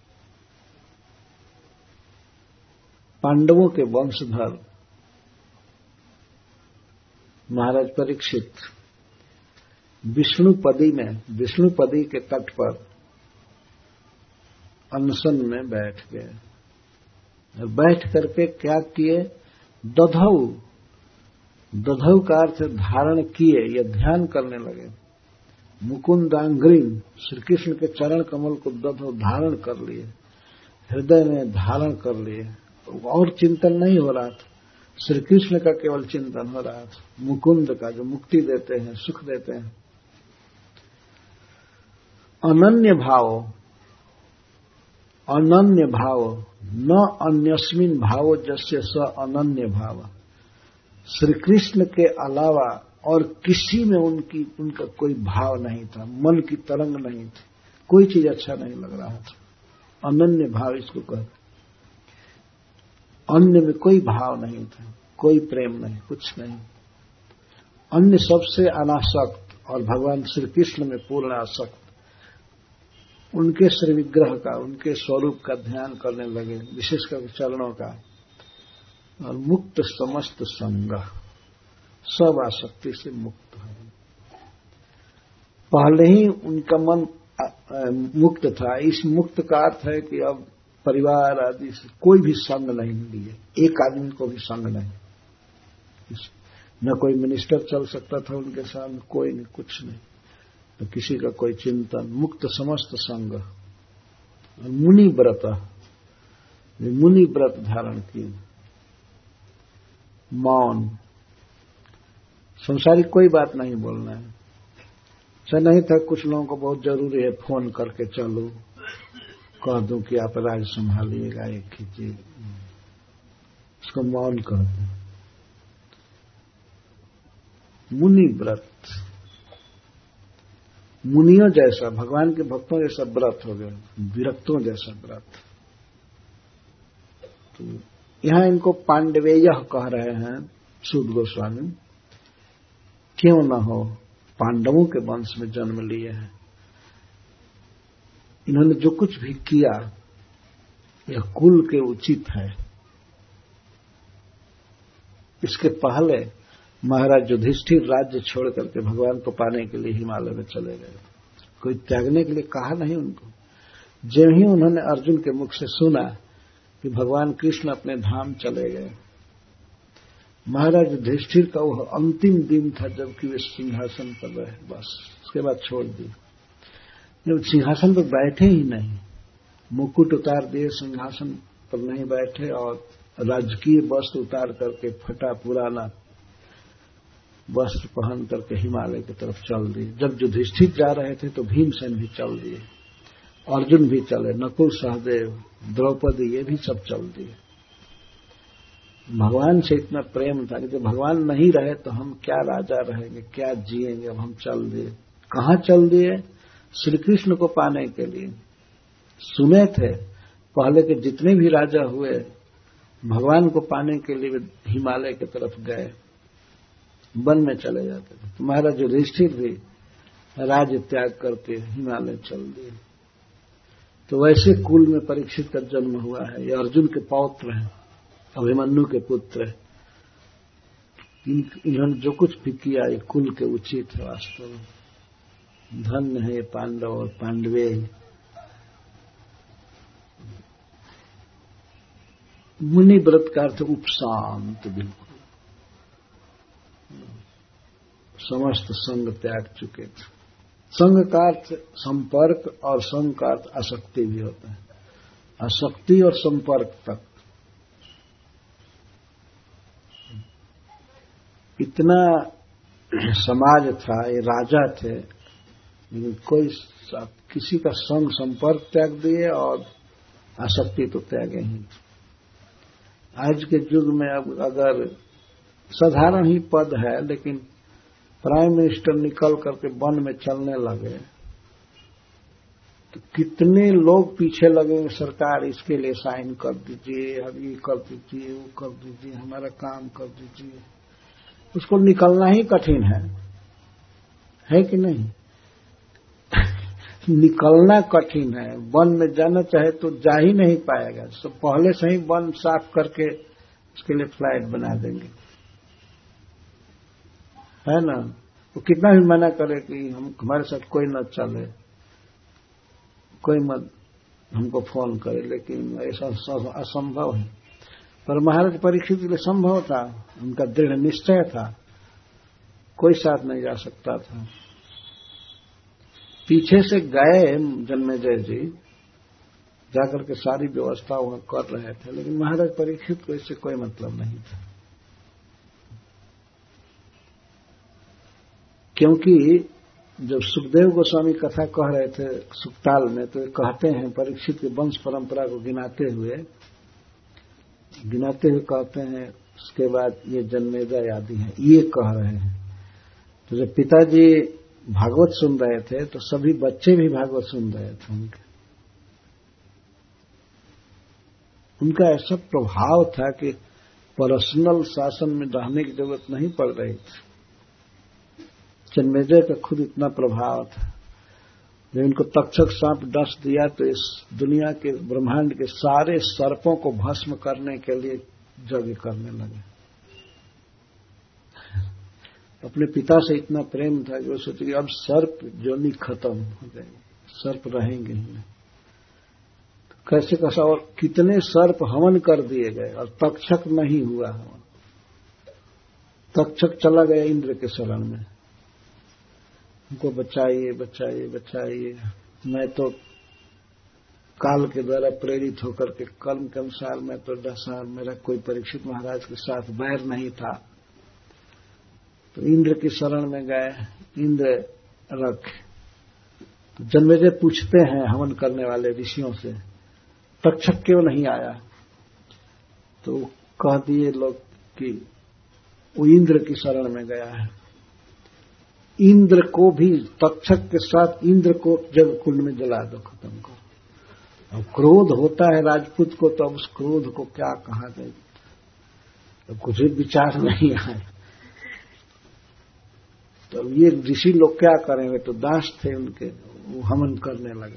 पांडवों के वंशधर महाराज परीक्षित विष्णुपदी के तट पर अनशन में बैठ गए। और बैठ करके क्या किए? दधौ का अर्थ धारण किए या ध्यान करने लगे। मुकुंदांग्रीम, श्री कृष्ण के चरण कमल को दधौ धारण कर लिए, हृदय में धारण कर लिए। और चिंतन नहीं हो रहा था, श्री कृष्ण का केवल चिंतन हो रहा था, मुकुंद का जो मुक्ति देते हैं, सुख देते हैं। अनन्य भाव न अन्यस्मिन भावो जस्य स अनन्य भाव। श्री कृष्ण के अलावा और किसी में उनका कोई भाव नहीं था, मन की तरंग नहीं थी, कोई चीज अच्छा नहीं लग रहा था। अनन्य भाव इसको कहते। अन्य में कोई भाव नहीं था, कोई प्रेम नहीं, कुछ नहीं। अन्य सबसे अनासक्त और भगवान श्री कृष्ण में पूर्ण आसक्त। उनके श्री विग्रह का, उनके स्वरूप का ध्यान करने लगे, विशेषकर चरणों का। और मुक्त समस्त संग, सब आसक्ति से मुक्त है। पहले ही उनका मन मुक्त था। इस मुक्त का अर्थ है कि अब परिवार आदि से कोई भी संग नहीं लिए, एक आदमी को भी संग नहीं। न कोई मिनिस्टर चल सकता था उनके सामने, कोई नहीं, कुछ नहीं, न किसी का कोई चिंतन। मुक्त समस्त संग। मुनि व्रत धारण किए। मौन, संसारिक कोई बात नहीं बोलना है। ऐसा नहीं था कुछ लोगों को बहुत जरूरी है फोन करके चलो, कह दूं कि आप राज संभालिएगा, एक कीजिए, उसको मौन कर दो। मुनि व्रत, मुनियों जैसा, भगवान के भक्तों जैसा व्रत हो गया, विरक्तों जैसा व्रत। तो यहां इनको पांडवेय कह रहे हैं सूत गोस्वामी। क्यों न हो, पांडवों के वंश में जन्म लिए हैं। इन्होंने जो कुछ भी किया यह कुल के उचित है। इसके पहले महाराज युधिष्ठिर राज्य छोड़ करके भगवान को पाने के लिए हिमालय में चले गए। कोई त्यागने के लिए कहा नहीं उनको। जब ही उन्होंने अर्जुन के मुख से सुना कि भगवान कृष्ण अपने धाम चले गए, महाराज युधिष्ठिर का वह अंतिम दिन था जबकि वे सिंहासन पर रहे, बस उसके बाद छोड़ दिए। जब सिंहासन पर बैठे ही नहीं, मुकुट उतार दिए, सिंहासन पर नहीं बैठे और राजकीय वस्त्र उतार करके फटा पुराना वस्त्र पहन करके हिमालय की तरफ चल दिए। जब युधिष्ठिर जा रहे थे तो भीमसेन भी चल दिए, अर्जुन भी चले, नकुल सहदेव, द्रौपदी, ये भी सब चल दिए। भगवान से इतना प्रेम था कि जब भगवान नहीं रहे तो हम क्या राजा रहेंगे, क्या जिएंगे। अब हम चल दिए। कहां चल दिए? श्री कृष्ण को पाने के लिए। सुने थे पहले के जितने भी राजा हुए भगवान को पाने के लिए हिमालय की तरफ गए, वन में चले जाते थे। तो महाराज युधिष्ठिर भी राज्य त्याग करके हिमालय चल दिए। तो वैसे कुल में परीक्षित का जन्म हुआ है। ये अर्जुन के पौत्र हैं, अभिमन्यु के पुत्र। इन्होंने जो कुछ भी किया ये कुल के उचित है। वास्तव में धन्य है ये पांडव और पांडवे। मुनि व्रत का अर्थ उपशांत, बिल्कुल समस्त संग त्याग चुके थे। संग का अर्थ संपर्क और संग का अर्थ आसक्ति भी होता है। आसक्ति और संपर्क तक इतना समाज था, ये राजा थे, कोई किसी का संग संपर्क त्याग दिए और आसक्ति तो त्यागे ही। आज के युग में अब अगर साधारण ही पद है लेकिन प्राइम मिनिस्टर निकल करके वन में चलने लगे तो कितने लोग पीछे लगेंगे, सरकार इसके लिए साइन कर दीजिए, अब ये कर दीजिए, वो कर दीजिए, हमारा काम कर दीजिए। उसको निकलना ही कठिन है कि नहीं? निकलना कठिन है। वन में जाना चाहे तो जा ही नहीं पाएगा। तो पहले से ही वन साफ करके उसके लिए फ्लाइट बना देंगे, है ना। वो कितना भी मना करे कि हम हमारे साथ कोई न चले, कोई मत हमको फोन करे, लेकिन ऐसा असंभव है। पर महाराज परीक्षित के लिए संभव था, उनका दृढ़ निश्चय था, कोई साथ नहीं जा सकता था। पीछे से गए जन्मेजय जी, जाकर के सारी व्यवस्था वहां कर रहे थे, लेकिन महाराज परीक्षित को इससे कोई मतलब नहीं था। क्योंकि जब सुखदेव गोस्वामी कथा कह रहे थे सुखताल में, तो कहते हैं परीक्षित के वंश परंपरा को गिनाते हुए कहते हैं, उसके बाद ये जन्मेजय आदि हैं, ये कह रहे हैं। तो जब पिताजी भागवत सुन रहे थे तो सभी बच्चे भी भागवत सुन रहे थे। उनका ऐसा प्रभाव था कि पर्सनल शासन में रहने की जरूरत नहीं पड़ रही थी। जन्मेजय का खुद इतना प्रभाव था, जब इनको तक्षक सांप डस दिया तो इस दुनिया के ब्रह्मांड के सारे सर्पों को भस्म करने के लिए यज्ञ करने लगे। अपने पिता से इतना प्रेम था कि वो सोचे कि अब सर्प जोनी खत्म हो जाएगी, सर्प रहेंगे ही नहीं। तो कैसे कैसा, और कितने सर्प हवन कर दिए गए और तक्षक नहीं हुआ हवन। तक्षक चला गया इंद्र के शरण में, उनको बचाइए बचाइए बचाइए। मैं तो काल के द्वारा प्रेरित होकर के कर्म के अनुसार मैं तो डसा, मेरा कोई परीक्षित महाराज के साथ बैर नहीं था। तो इंद्र की शरण में गए, इंद्र रख। तो जन्मेजय पूछते हैं हवन करने वाले ऋषियों से, तक्षक क्यों नहीं आया? तो कह दिए लोग कि वो इंद्र की शरण में गया है। इंद्र को भी, तक्षक के साथ इंद्र को जग कुंड में जला दो, खत्म करो। अब क्रोध होता है राजपूत को, तो अब उस क्रोध को क्या कहा जाए, तो कुछ विचार नहीं आए। तो ये ऋषि लोग क्या करेंगे, तो दास थे उनके, वो हवन करने लगे।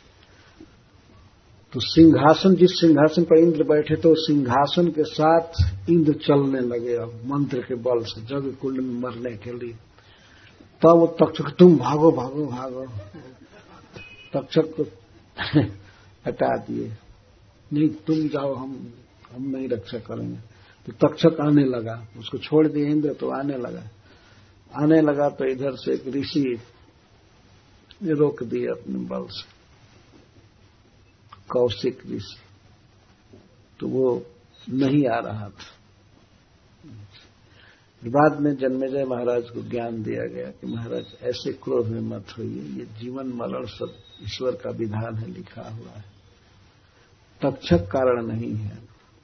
तो सिंहासन, जिस सिंहासन पर इंद्र बैठे तो सिंहासन के साथ इंद्र चलने लगे अब मंत्र के बल से जग कुंड में मरने के लिए। तब वो तक्षक, तुम भागो भागो भागो, तक्षक को हटा दिए, नहीं तुम जाओ, हम नहीं रक्षा करेंगे। तो तक्षक आने लगा, उसको छोड़ दिए इंद्र, तो आने लगा तो इधर से एक ऋषि रोक दिए अपने बल से, कौशिक ऋषि, तो वो नहीं आ रहा था। बाद में जन्मेजय महाराज को ज्ञान दिया गया कि महाराज ऐसे क्रोध में मत होइए, ये जीवन मरण सब ईश्वर का विधान है, लिखा हुआ है, तक्षक कारण नहीं है।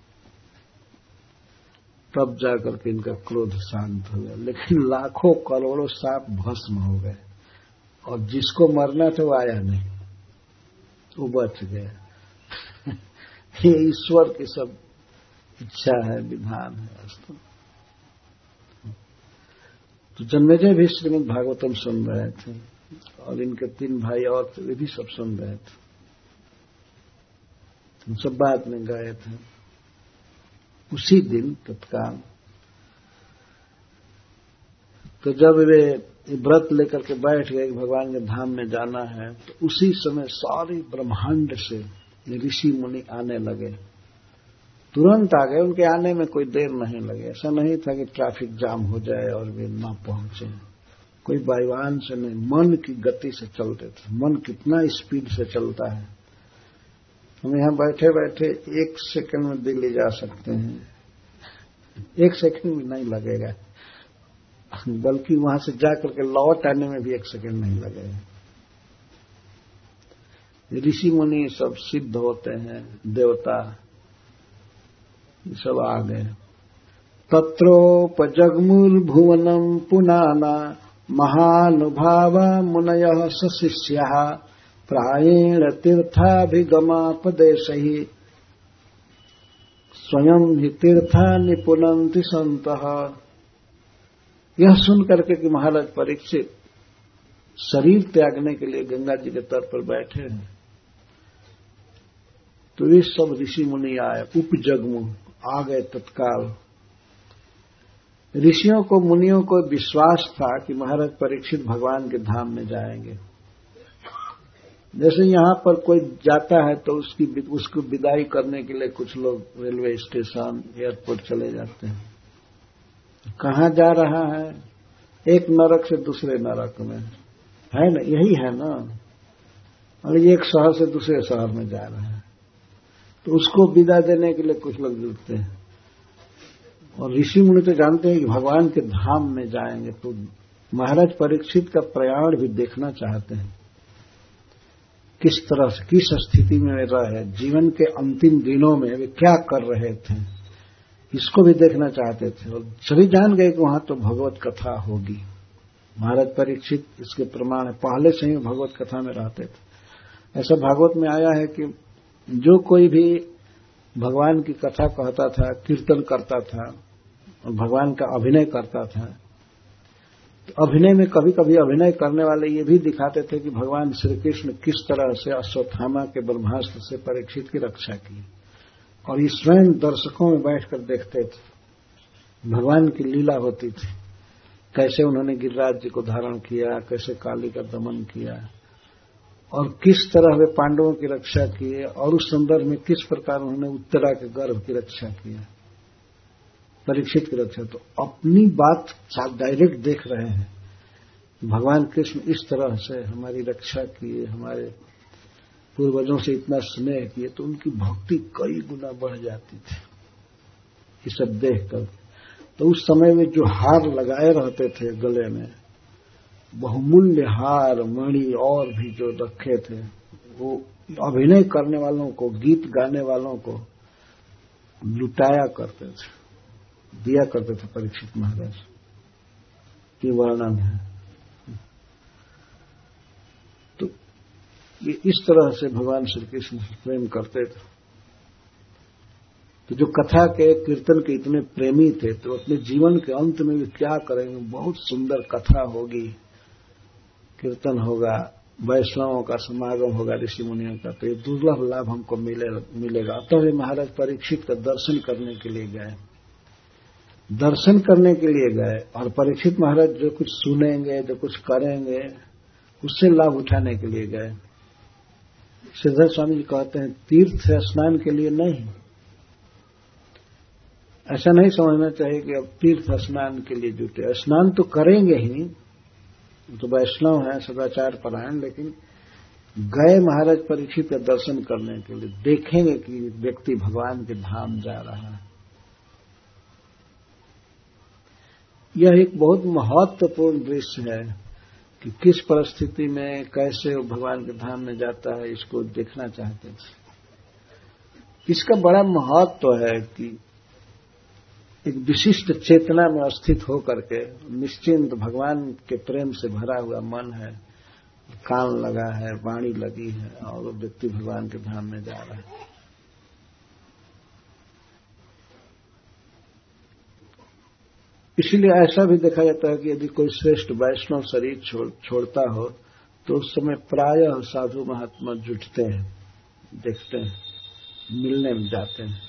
तब जाकर के इनका क्रोध शांत हो गया। लेकिन लाखों करोड़ों सांप भस्म हो गए और जिसको मरना था वो आया नहीं, वो बच गया। ये ईश्वर की सब इच्छा है, विधान है। तो जन्मेजय भी श्रीमद् भागवतम सुन रहे थे और इनके 3 भाई और थे, वे भी सब सुन रहे थे। हम सब बाद में गए थे उसी दिन तत्काल। तो जब वे व्रत लेकर के बैठ गए भगवान के धाम में जाना है, तो उसी समय सारे ब्रह्मांड से ऋषि मुनि आने लगे, तुरंत आ गए। उनके आने में कोई देर नहीं लगे। ऐसा नहीं था कि ट्रैफिक जाम हो जाए और वे न पहुंचे, कोई बाईवान से नहीं, मन की गति से चलते थे। मन कितना स्पीड से चलता है, हम यहां बैठे बैठे 1 सेकंड में दिल्ली जा सकते हैं, 1 सेकंड भी नहीं लगेगा, बल्कि वहां से जाकर के लौट आने में भी 1 सेकंड नहीं लगेगा। ऋषि मुनि सब सिद्ध होते हैं, देवता सब आ गए। तत्रोपजग्मुर्भुवनम् पुनाना महानुभावा मुनयः सशिष्याः प्रायेण तीर्थाभिगमापदेशैः स्वयं हि तीर्थानि पुनन्ति सन्तः। यह सुन करके कि महाराज परीक्षित शरीर त्यागने के लिए गंगा जी के तट पर बैठे हैं, तो ये सब ऋषि मुनि आए, उपजग्मु आ गए तत्काल। ऋषियों को, मुनियों को विश्वास था कि महाराज परीक्षित भगवान के धाम में जाएंगे। जैसे यहां पर कोई जाता है तो उसको विदाई करने के लिए कुछ लोग रेलवे स्टेशन, एयरपोर्ट चले जाते हैं। कहां जा रहा है? एक नरक से दूसरे नरक में, है ना? यही है ना। और एक शहर से दूसरे शहर में जा रहा है तो उसको विदा देने के लिए कुछ लोग जुटते हैं। और ऋषि मुनि तो जानते हैं कि भगवान के धाम में जाएंगे, तो महाराज परीक्षित का प्रयाण भी देखना चाहते हैं। किस तरह से, किस स्थिति में वे रहे, जीवन के अंतिम दिनों में वे क्या कर रहे थे, इसको भी देखना चाहते थे। और सभी जान गए कि वहां तो भगवत कथा होगी। महाराज परीक्षित इसके प्रमाण है, पहले से ही भगवत कथा में रहते थे। ऐसा भागवत में आया है कि जो कोई भी भगवान की कथा कहता था, कीर्तन करता था और भगवान का अभिनय करता था, तो अभिनय में कभी कभी अभिनय करने वाले ये भी दिखाते थे कि भगवान श्री कृष्ण किस तरह से अश्वत्थामा के ब्रह्मास्त्र से परीक्षित की रक्षा की। और ये स्वयं दर्शकों में बैठकर देखते थे, भगवान की लीला होती थी, कैसे उन्होंने गिरिराज जी को धारण किया, कैसे काली का दमन किया और किस तरह वे पांडवों की रक्षा किए, और उस संदर्भ में किस प्रकार उन्होंने उत्तरा के गर्भ की रक्षा किया, परीक्षित की रक्षा। तो अपनी बात डायरेक्ट देख रहे हैं, भगवान कृष्ण इस तरह से हमारी रक्षा किए, हमारे पूर्वजों से इतना स्नेह किए, तो उनकी भक्ति कई गुना बढ़ जाती थी ये सब देखकर। तो उस समय में जो हार लगाए रहते थे गले में, बहुमूल्य हार, मणि और भी जो रखे थे, वो अभिनय करने वालों को, गीत गाने वालों को लुटाया करते थे, दिया करते थे परीक्षित महाराज की वर्णन है। तो ये इस तरह से भगवान श्री कृष्ण प्रेम करते थे। तो जो कथा के, कीर्तन के इतने प्रेमी थे, तो अपने जीवन के अंत में भी क्या करेंगे, बहुत सुंदर कथा होगी, कीर्तन होगा, वैष्णवों का समागम होगा, ऋषि मुनियों का, तो ये दुर्लभ लाभ हमको मिलेगा। अतः वे महाराज परीक्षित का दर्शन करने के लिए गए, दर्शन करने के लिए गए। और परीक्षित महाराज जो कुछ सुनेंगे, जो कुछ करेंगे, उससे लाभ उठाने के लिए गए। श्रीधर स्वामी जी कहते हैं, तीर्थ स्नान के लिए नहीं, ऐसा नहीं समझना चाहिए कि अब तीर्थ स्नान के लिए जुटे। स्नान तो करेंगे ही, तो वैष्णव है, सदाचार परायण, लेकिन गए महाराज परीक्षित का दर्शन करने के लिए, देखेंगे कि व्यक्ति भगवान के धाम जा रहा है। यह एक बहुत महत्वपूर्ण दृश्य है कि किस परिस्थिति में कैसे वो भगवान के धाम में जाता है, इसको देखना चाहते थे। इसका बड़ा महत्व है कि एक विशिष्ट चेतना में स्थित होकर के, निश्चिंत भगवान के प्रेम से भरा हुआ मन है, कान लगा है, वाणी लगी है, और वो व्यक्ति भगवान के धाम में जा रहा है। इसलिए ऐसा भी देखा जाता है कि यदि कोई श्रेष्ठ वैष्णव शरीर छोड़ता हो, तो उस समय प्रायः साधु महात्मा जुटते हैं, देखते हैं, मिलने में जाते हैं।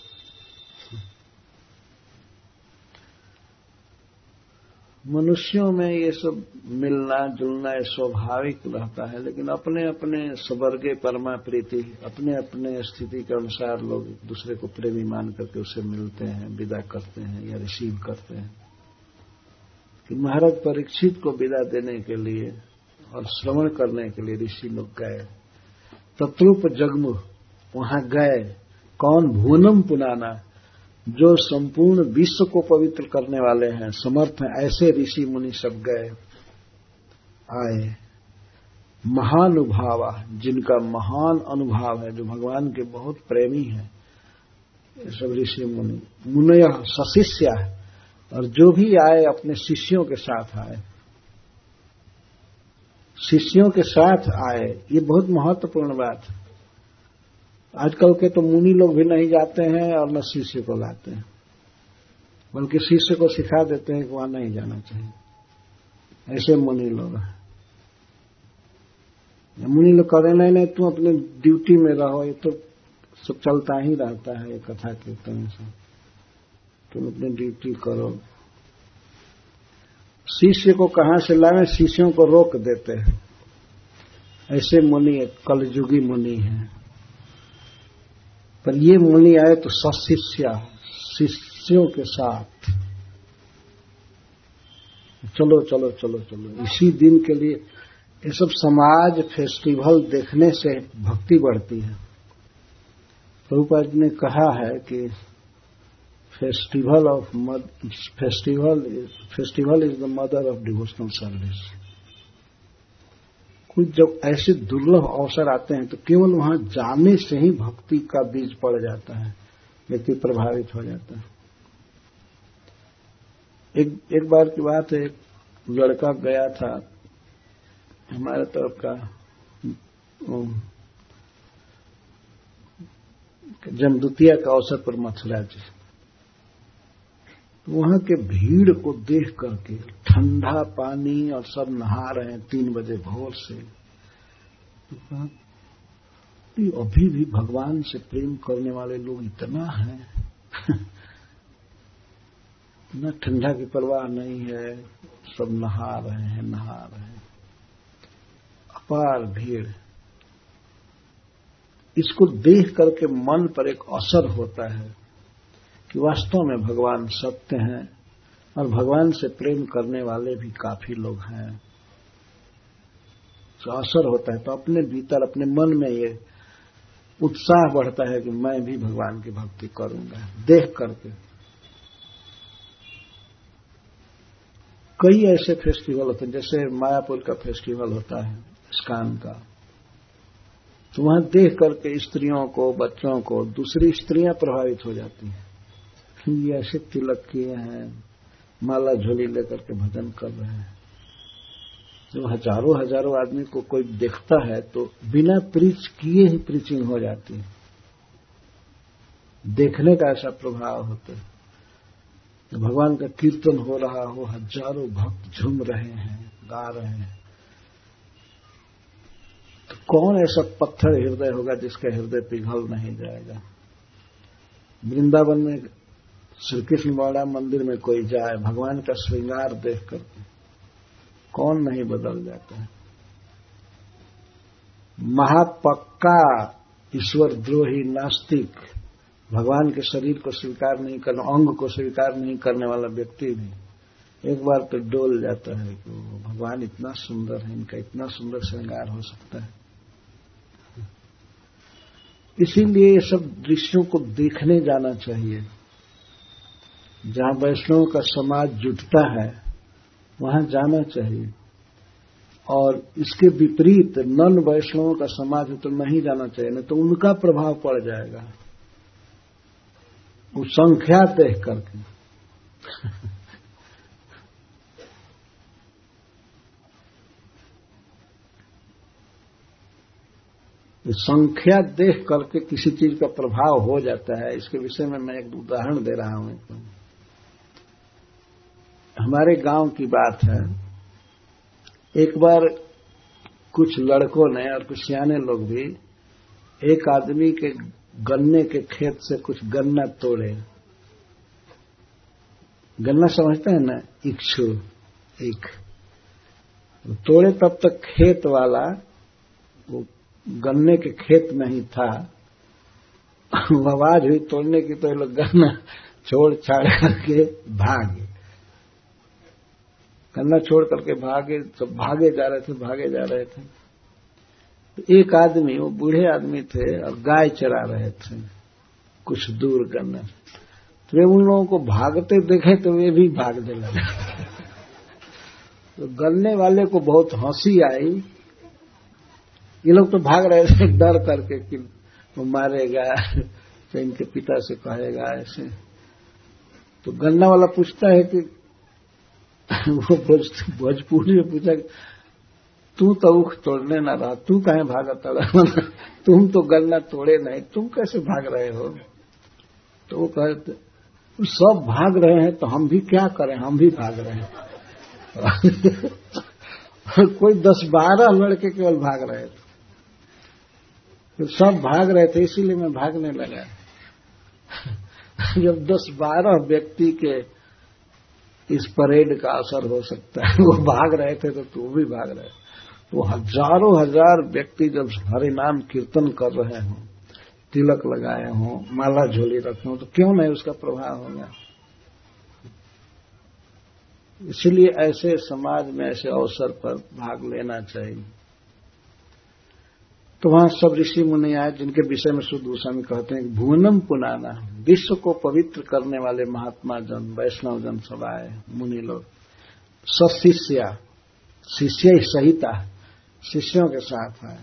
मनुष्यों में ये सब मिलना जुलना स्वाभाविक रहता है, लेकिन अपने अपने स्वर्गे परमा प्रीति, अपने अपने स्थिति के अनुसार लोग दूसरे को प्रेमी मान करके उससे मिलते हैं, विदा करते हैं या रिसीव करते हैं। कि महाराज परीक्षित को विदा देने के लिए और श्रवण करने के लिए ऋषि लोग गए। तत्रूप जगमुह, वहां गए। कौन? भुवनम पुनाना, जो संपूर्ण विश्व को पवित्र करने वाले हैं, समर्थ हैं, ऐसे ऋषि मुनि सब गए, आए। महानुभावा, जिनका महान अनुभाव है, जो भगवान के बहुत प्रेमी हैं, ये सब ऋषि मुनि। मुनय सशिष्या, और जो भी आए अपने शिष्यों के साथ आए, शिष्यों के साथ आए। ये बहुत महत्वपूर्ण बात है। आजकल के तो मुनि लोग भी नहीं जाते हैं और न शिष्य को लाते हैं, बल्कि शिष्य को सिखा देते हैं कि वहां नहीं जाना चाहिए। ऐसे मुनि लोग हैं। मुनि लोग कह रहे नहीं, तुम अपने ड्यूटी में रहो, ये तो सब चलता ही रहता है, ये कथा कीर्तन से, तुम अपनी ड्यूटी करो, शिष्य को कहां से लाए, शिष्यों को रोक देते हैं। ऐसे मुनि कलयुगी मुनि हैं। पर ये मुनि आए तो सशिष्या, शिष्यों के साथ चलो चलो चलो चलो। इसी दिन के लिए ये सब समाज फेस्टिवल देखने से भक्ति बढ़ती है। प्रभुपाद जी ने कहा है कि festival is the mother of devotional service. कुछ जब ऐसे दुर्लभ अवसर आते हैं तो केवल वहां जाने से ही भक्ति का बीज पड़ जाता है, व्यक्ति प्रभावित हो जाता है। एक बार की बात है, एक लड़का गया था हमारे तरफ का, जमदूतिया का अवसर पर मथुरा जी। वहां के भीड़ को देख करके, ठंडा पानी और सब नहा रहे हैं 3 बजे भोर से, तो अभी भी भगवान से प्रेम करने वाले लोग इतना हैं न ठंडा की परवाह नहीं है, सब नहा रहे हैं। अपार भीड़। इसको देख करके मन पर एक असर होता है कि वास्तव में भगवान सत्य हैं और भगवान से प्रेम करने वाले भी काफी लोग हैं। तो असर होता है, तो अपने भीतर, अपने मन में ये उत्साह बढ़ता है कि मैं भी भगवान की भक्ति करूंगा। देख करके कई ऐसे फेस्टिवल होते हैं, जैसे मायापुर का फेस्टिवल होता है इस्कॉन का, तो वहां देख करके स्त्रियों को, बच्चों को दूसरी स्त्रियां प्रभावित हो जाती हैं। ये ऐसे तिलक किए हैं, माला झोली लेकर के भजन कर रहे हैं। जब हजारों आदमी को कोई देखता है तो बिना प्रीच किए ही प्रीचिंग हो जाती है। देखने का ऐसा प्रभाव होता है। भगवान का कीर्तन हो रहा हो, हजारों भक्त झूम रहे हैं, गा रहे हैं, तो कौन ऐसा पत्थर हृदय होगा जिसका हृदय पिघल नहीं जाएगा। वृंदावन में श्री कृष्ण बड़ा मंदिर में कोई जाए, भगवान का श्रृंगार देख करके कौन नहीं बदल जाता है। महापक्का ईश्वर द्रोही नास्तिक, भगवान के शरीर को स्वीकार नहीं करने, अंग को स्वीकार नहीं करने वाला व्यक्ति भी एक बार तो डोल जाता है कि भगवान इतना सुंदर है, इनका इतना सुंदर श्रृंगार हो सकता है। इसीलिए ये सब दृश्यों को देखने जाना चाहिए। जहां वैष्णवों का समाज जुटता है वहां जाना चाहिए, और इसके विपरीत नन वैष्णवों का समाज है तो नहीं जाना चाहिए, नहीं तो उनका प्रभाव पड़ जाएगा वो संख्या देख करके। संख्या देख करके किसी चीज का प्रभाव हो जाता है। इसके विषय में मैं एक उदाहरण दे रहा हूं। हमारे गांव की बात है, एक बार कुछ लड़कों ने और कुछ सियाने लोग भी एक आदमी के गन्ने के खेत से कुछ गन्ना तोड़े। गन्ना समझते हैं ना, इक्षु, एक तोड़े। तब तक खेत वाला वो गन्ने के खेत में ही था। आवाज हुई तोड़ने की, तो ये लोग गन्ना छोड़ छाड़ करके भागे। गन्ना छोड़ करके भागे, तो भागे जा रहे थे। तो एक आदमी, वो बूढ़े आदमी थे और गाय चरा रहे थे कुछ दूर गन्ना। तो वे उन लोगों को भागते देखे तो वे भी भागने लगे। तो गन्ने वाले को बहुत हंसी आई। ये लोग तो भाग रहे थे डर करके कि वो मारेगा, तो इनके पिता से कहेगा ऐसे। तो गन्ना वाला पूछता है कि वो भोजपुरी में पूछा, तू तो उख तोड़ने ना रहा, तू काहे भागा तड़ा? तुम तो गन्ना तोड़े नहीं, तुम कैसे भाग रहे हो? तो वो कहते, सब भाग रहे हैं तो हम भी क्या करें, हम भी भाग रहे हैं। कोई 10-12 लड़के केवल भाग रहे थे, तो सब भाग रहे थे, इसीलिए मैं भागने लगा। जब 10-12 व्यक्ति के इस परेड का असर हो सकता है। वो भाग रहे थे तो तू भी भाग रहे। तो हजारों हजार व्यक्ति जब हरि नाम कीर्तन कर रहे हों, तिलक लगाए हों, माला झोली रखे हों, तो क्यों नहीं उसका प्रभाव होगा। इसलिए ऐसे समाज में ऐसे अवसर पर भाग लेना चाहिए। तो वहां सब ऋषि मुनि आए, जिनके विषय में शुद्ध गोस्वामी कहते हैं कि भुवनम पुनाना, विश्व को पवित्र करने वाले महात्मा जन, वैष्णव जन सब आए, मुनि लोग। सशिष्या, शिष्य सहिता, शिष्यों के साथ आए।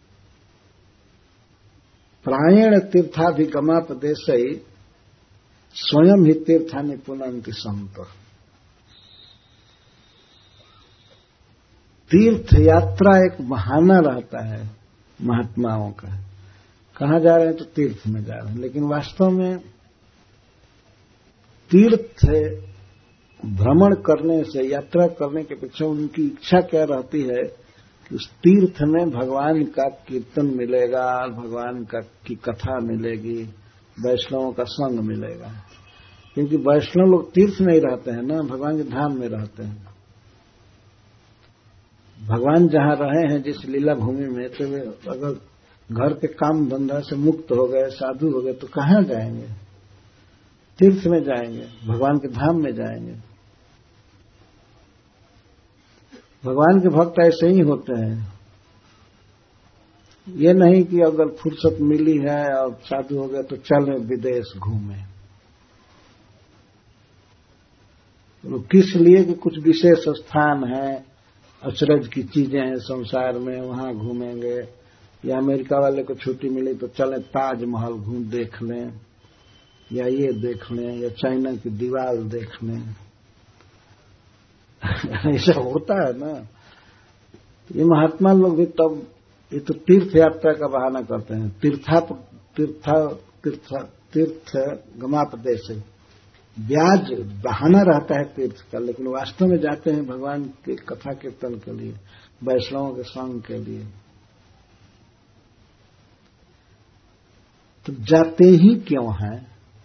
प्रायण तीर्थाभिगमापदेश स्वयं ही तीर्थानि पुनन्ति संत। तीर्थ यात्रा एक बहाना रहता है महात्माओं का। कहां जा रहे हैं तो तीर्थ में जा रहे हैं, लेकिन वास्तव में तीर्थ भ्रमण करने से, यात्रा करने के पीछे उनकी इच्छा क्या रहती है कि उस तीर्थ में भगवान का कीर्तन मिलेगा, भगवान की कथा मिलेगी, वैष्णवों का संग मिलेगा। क्योंकि वैष्णव लोग तीर्थ में ही रहते हैं ना, भगवान के धाम में रहते हैं। भगवान जहां रहे हैं जिस लीला भूमि में, तो वे अगर घर के काम धंधा से मुक्त हो गए, साधु हो गए, तो कहां जाएंगे? तीर्थ में जाएंगे, भगवान के धाम में जाएंगे। भगवान के भक्त ऐसे ही होते हैं। ये नहीं कि अगर फुर्सत मिली है और साधु हो गए तो चलें विदेश घूमें। तो किस लिए कि कुछ विशेष स्थान है, अचरज की चीजें हैं संसार में, वहां घूमेंगे। या अमेरिका वाले को छुट्टी मिली तो चलें ताजमहल घूम देख लें, या ये देख लें, या चाइना की दीवार देख लें। ऐसा होता है ना। ये महात्मा लोग भी तब, ये तो तीर्थ यात्रा का बहाना करते हैं। तीर्थ गमापदेश, ब्याज बहाना रहता है तीर्थ का, लेकिन वास्तव में जाते हैं भगवान के कथा कीर्तन के लिए, वैष्णवों के संग के लिए। तो जाते ही क्यों हैं?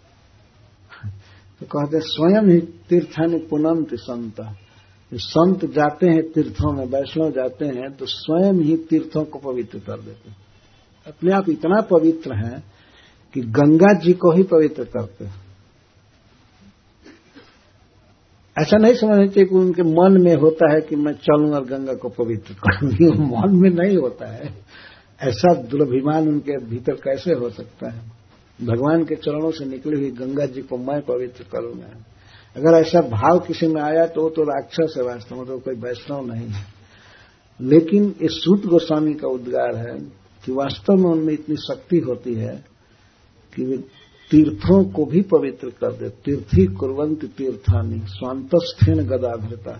तो कहते हैं स्वयं ही तीर्थानि पुनन्ति संत। संत जाते हैं तीर्थों में, वैष्णव जाते हैं तो स्वयं ही तीर्थों को पवित्र कर देते हैं। अपने आप इतना पवित्र हैं कि गंगा जी को ही पवित्र करते हैं। ऐसा नहीं समझना चाहिए कि उनके मन में होता है कि मैं चलूं और गंगा को पवित्र करूंगी। मन में नहीं होता है। ऐसा दुर्भिमान उनके भीतर कैसे हो सकता है? भगवान के चरणों से निकली हुई गंगा जी को मैं पवित्र करूंगा। अगर ऐसा भाव किसी में आया तो वो तो राक्षस है, वास्तव में तो कोई वैष्णव नहीं है। लेकिन इस सूत गोस्वामी का उद्गार है कि वास्तव में उनमें इतनी शक्ति होती है कि वे तीर्थों को भी पवित्र कर दे। तीर्थी कुर्वन्ति तीर्थानि स्वांतस्थेन गदाधृता।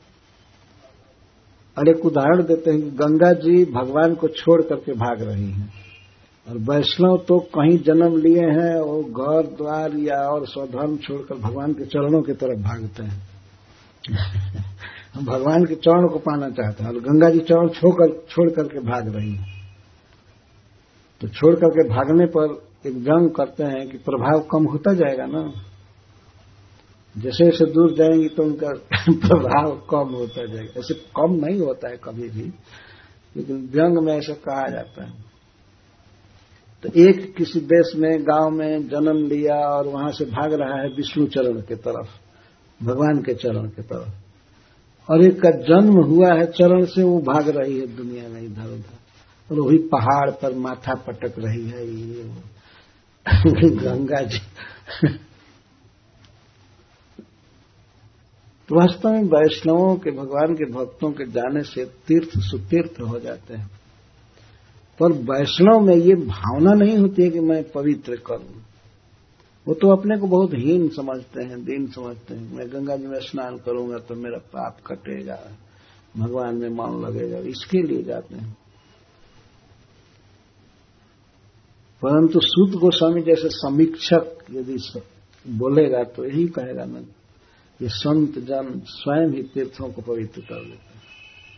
और एक उदाहरण देते हैं कि गंगा जी भगवान को छोड़ करके भाग रही हैं, और वैष्णव तो कहीं जन्म लिए हैं और घर द्वार या और स्वधर्म छोड़कर भगवान के चरणों की तरफ भागते हैं। भगवान के चरण को पाना चाहते हैं, और गंगा जी चरण छोड़ करके भाग रही हैं। तो छोड़ करके भागने पर एक व्यंग करते हैं कि प्रभाव कम होता जाएगा ना, जैसे जैसे दूर जाएंगी तो उनका प्रभाव कम होता जाएगा। ऐसे कम नहीं होता है कभी भी, लेकिन व्यंग में ऐसा कहा जाता है। तो एक किसी देश में, गांव में जन्म लिया और वहां से भाग रहा है विष्णु चरण की तरफ, भगवान के चरण की तरफ, और एक का जन्म हुआ है चरण से, वो भाग रही है दुनिया में इधर उधर, और वही पहाड़ पर माथा पटक रही है ये गंगा जी। तो वास्तव में वैष्णवों के, भगवान के भक्तों के जाने से तीर्थ सुतीर्थ हो जाते हैं। पर वैष्णव में ये भावना नहीं होती है कि मैं पवित्र करूं। वो तो अपने को बहुत हीन समझते हैं, दीन समझते हैं। मैं गंगा जी में स्नान करूंगा तो मेरा पाप कटेगा, भगवान में मन लगेगा, इसके लिए जाते हैं। परंतु सूत गोस्वामी जैसे समीक्षक यदि बोलेगा तो यही कहेगा ना, ये संत जन स्वयं ही तीर्थों को पवित्र कर देते हैं।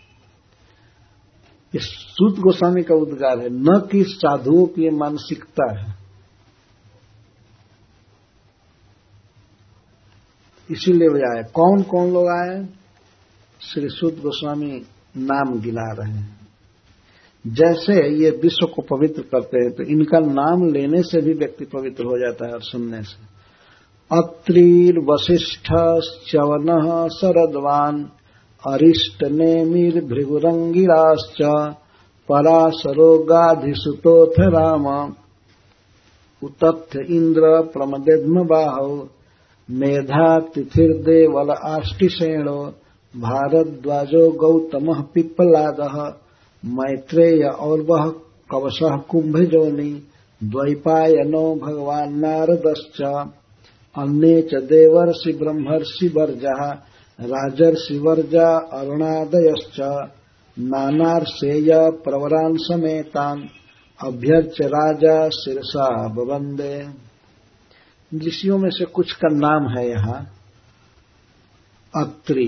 इस सूत गोस्वामी का उद्गार है, न कि साधुओं की ये मानसिकता है। इसीलिए वे आए। कौन कौन लोग आए? श्री सूत गोस्वामी नाम गिना रहे हैं। जैसे ये विश्व को पवित्र करते हैं, तो इनका नाम लेने से भी व्यक्ति पवित्र हो जाता है और सुनने से। अत्रिर वशिष्ठ च्यवनः शरद्वान अरिष्ट नेमिर भृगुरंगिराश्च पराशरो गाधिसुतोऽथ राम उतथ्य इंद्र प्रमदेद्म बाहो मेधा तिथिर्देवल आष्टिसेणो भारद्वाजो गौतमः पिप्पलादः मैत्रेय और वह कवशः कुंभजोनि द्वैपायनो भगवान नारदश्च अन्ये च देवर्षि ब्रह्मर्षि वर्जः राजर्षि वर्जा अरुणादयश्च नानार्षेय प्रवरान् समेतान् अभ्यर्च्य राजा शिरसा बवंदे। ऋषियों में से कुछ का नाम है यहाँ अत्रि।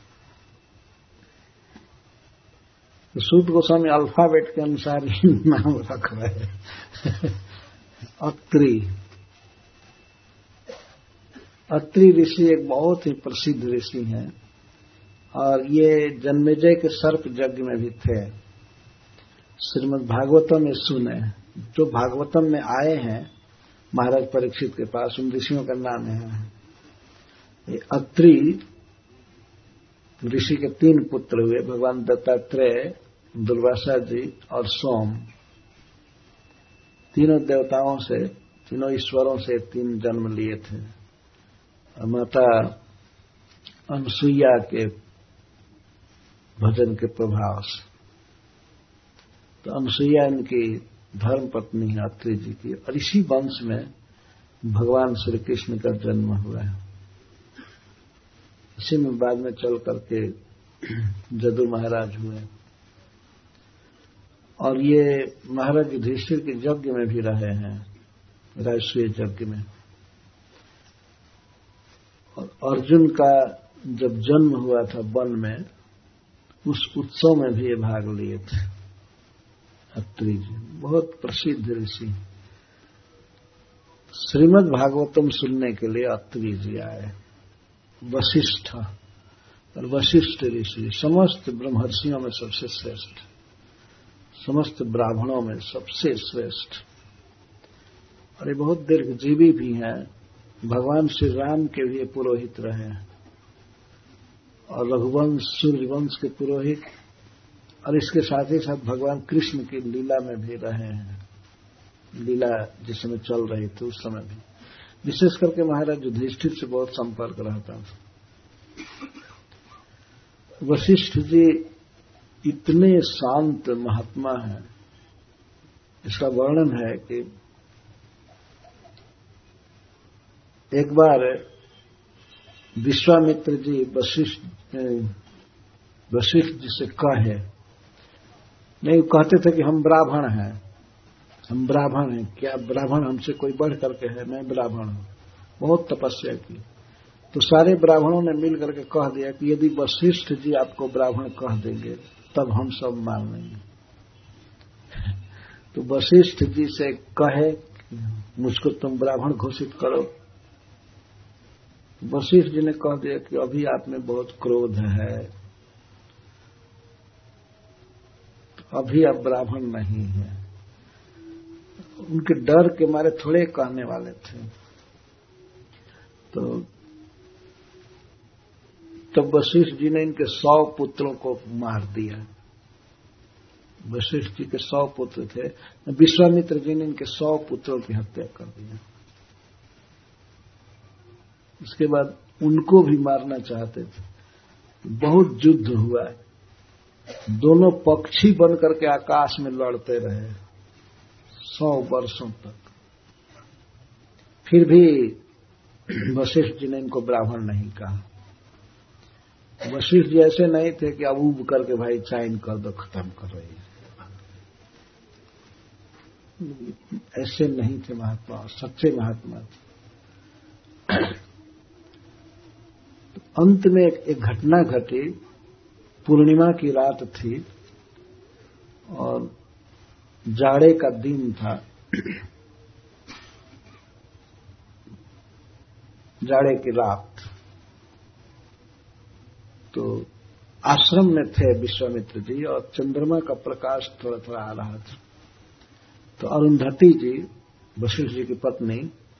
सूत गोस्वामी अल्फाबेट के अनुसार ही नाम रख रहे हैं। अत्रि। अत्रि ऋषि एक बहुत ही प्रसिद्ध ऋषि हैं और ये जन्मेजय के सर्प यज्ञ में भी थे। श्रीमद् भागवतम में सुने, जो भागवतम में आए हैं महाराज परीक्षित के पास, उन ऋषियों का नाम है अत्रि। ऋषि के 3 पुत्र हुए, भगवान दत्तात्रेय, दुर्वासा जी और सोम। तीनों देवताओं से, तीनों ईश्वरों से 3 जन्म लिए थे। माता अनसुईया के भजन के प्रभाव से। तो अनसुईया इनकी धर्म पत्नी है अत्रि जी की, और इसी वंश में भगवान श्री कृष्ण का जन्म हुआ है। इसी में बाद में चल करके जदु महाराज हुए, और ये महाराज युधिष्ठिर के यज्ञ में भी रहे हैं, राजसूय यज्ञ में। और अर्जुन का जब जन्म हुआ था वन में, उस उत्सव में भी ये भाग लिए थे अत्रि जी। बहुत प्रसिद्ध ऋषि। श्रीमद् भागवतम सुनने के लिए अत्रि जी आए। वशिष्ठ, और वशिष्ठ ऋषि समस्त ब्रह्मर्षियों में सबसे श्रेष्ठ, समस्त ब्राह्मणों में सबसे श्रेष्ठ, और ये बहुत दीर्घजीवी भी हैं। भगवान श्री राम के भी पुरोहित रहे, और रघुवंश सूर्यवंश के पुरोहित, और इसके साथ ही साथ भगवान कृष्ण की लीला में भी रहे हैं। लीला जिस समय चल रही थी उस समय भी, विशेष करके महाराज युधिष्ठिर से बहुत संपर्क रहता था। वशिष्ठ जी इतने शांत महात्मा हैं, इसका वर्णन है कि एक बार विश्वामित्र जी वशिष्ठ जी से कहे, नहीं कहते थे कि हम ब्राह्मण हैं, हम ब्राह्मण हैं, क्या ब्राह्मण हमसे कोई बढ़ करके है? मैं ब्राह्मण हूं। बहुत तपस्या की, तो सारे ब्राह्मणों ने मिल करके कह दिया कि यदि वशिष्ठ जी आपको ब्राह्मण कह देंगे तब हम सब मान लेंगे। तो वशिष्ठ जी से कहे मुझको तुम ब्राह्मण घोषित करो। वशिष्ठ जी ने कह दिया कि अभी आप में बहुत क्रोध है, अभी आप ब्राह्मण नहीं हैं। उनके डर के मारे थोड़े कहने वाले थे। तो तब वशिष्ठ जी ने इनके 100 पुत्रों को मार दिया। वशिष्ठ जी के 100 पुत्र थे, विश्वामित्र जी ने इनके 100 पुत्रों की हत्या कर दिया। उसके बाद उनको भी मारना चाहते थे। बहुत युद्ध हुआ, दोनों पक्षी बन करके आकाश में लड़ते रहे 100 वर्षों तक। फिर भी वशिष्ठ जी ने इनको ब्राह्मण नहीं कहा। वशिष्ठ जी ऐसे नहीं थे कि अब उब करके भाई चाइन कर दो, खत्म कर रही है, ऐसे नहीं थे महात्मा, सच्चे महात्मा। तो अंत में एक घटना घटी। पूर्णिमा की रात थी और जाड़े का दिन था। जाड़े की रात, तो आश्रम में थे विश्वामित्र जी और चंद्रमा का प्रकाश थोड़ा थोड़ा आ रहा था। तो अरुंधति जी, वशिष्ठ जी की पत्नी,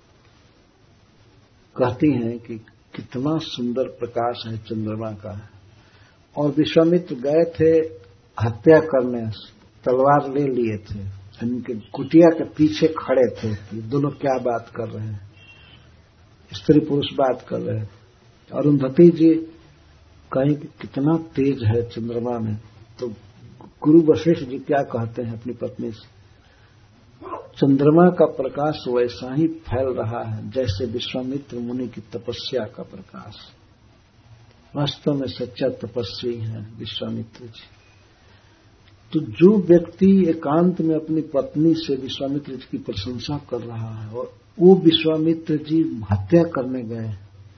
कहती हैं कि कितना सुंदर प्रकाश है चंद्रमा का। और विश्वामित्र गए थे हत्या करने, तलवार ले लिए थे, उनके कुटिया के पीछे खड़े थे कि दोनों क्या बात कर रहे हैं, स्त्री पुरुष बात कर रहे हैं। अरुंधति जी कहीं कितना तेज है चंद्रमा में। तो गुरु वशिष्ठ जी क्या कहते हैं अपनी पत्नी से, चंद्रमा का प्रकाश वैसा ही फैल रहा है जैसे विश्वामित्र मुनि की तपस्या का प्रकाश। वास्तव में सच्चा तपस्वी है विश्वामित्र जी। तो जो व्यक्ति एकांत में अपनी पत्नी से विश्वामित्र जी की प्रशंसा कर रहा है और वो विश्वामित्र जी हत्या करने गए,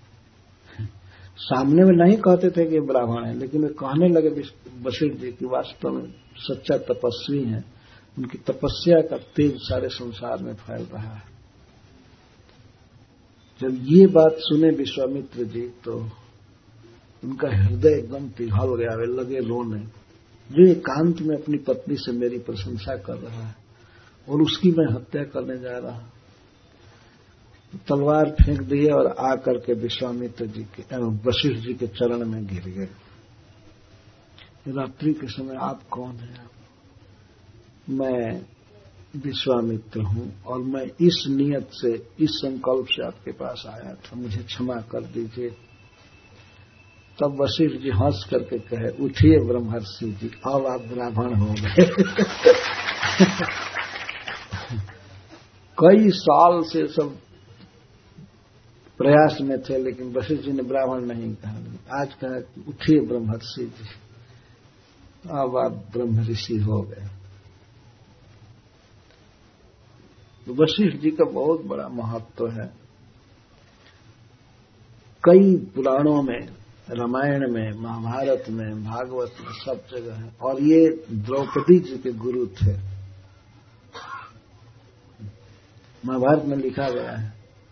सामने में नहीं कहते थे कि ब्राह्मण है, लेकिन वे कहने लगे वशिष्ठ जी की वास्तव में सच्चा तपस्वी हैं, उनकी तपस्या का तेज सारे संसार में फैल रहा है। जब ये बात सुने विश्वामित्र जी तो उनका हृदय एकदम पिघल गया, वे लगे रोने। जो एकांत में अपनी पत्नी से मेरी प्रशंसा कर रहा है और उसकी मैं हत्या करने जा रहा हूं। तलवार फेंक दिए और आकर के विश्वामित्र जी के, वशिष्ठ जी के चरण में गिर गए। रात्रि के समय आप कौन हैं? मैं विश्वामित्र हूं और मैं इस नियत से, इस संकल्प से आपके पास आया था, मुझे क्षमा कर दीजिए। तब वशिष्ठ जी हंस करके कहे, उठिए ब्रह्मर्षि जी, अब आप ब्राह्मण हो गए। कई साल से सब प्रयास में थे, लेकिन वशिष्ठ जी ने ब्राह्मण नहीं कहा। आज कहा, उठिए ब्रह्मर्षि जी, अब आप ब्रह्म ऋषि हो गए। तो वशिष्ठ जी का बहुत बड़ा महत्व है। कई पुराणों में, रामायण में, महाभारत में, भागवत में, सब जगह है। और ये द्रौपदी जी के गुरु थे। महाभारत में लिखा गया है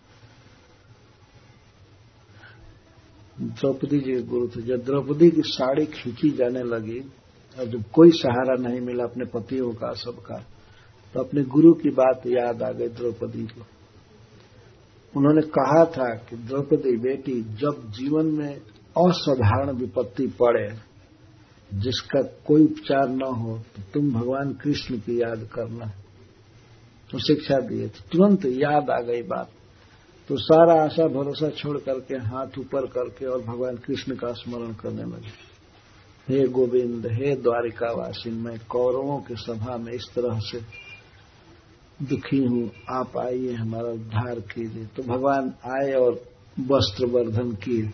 द्रौपदी जी के गुरु थे। जब द्रौपदी की साड़ी खींची जाने लगी और जब कोई सहारा नहीं मिला अपने पतियों का, सबका, तो अपने गुरु की बात याद आ गई द्रौपदी को। उन्होंने कहा था कि द्रौपदी बेटी, जब जीवन में असाधारण विपत्ति पड़े जिसका कोई उपचार न हो तो तुम भगवान कृष्ण की याद करना। तो शिक्षा दिए थे, तुरंत याद आ गई बात। तो सारा आशा भरोसा छोड़ करके हाथ ऊपर करके और भगवान कृष्ण का स्मरण करने लगे। हे गोविंद, हे द्वारिकावासी, मैं कौरवों की सभा में इस तरह से दुखी हूं, आप आइए हमारा उद्धार कीजिए। तो भगवान आए और वस्त्र वर्धन किए।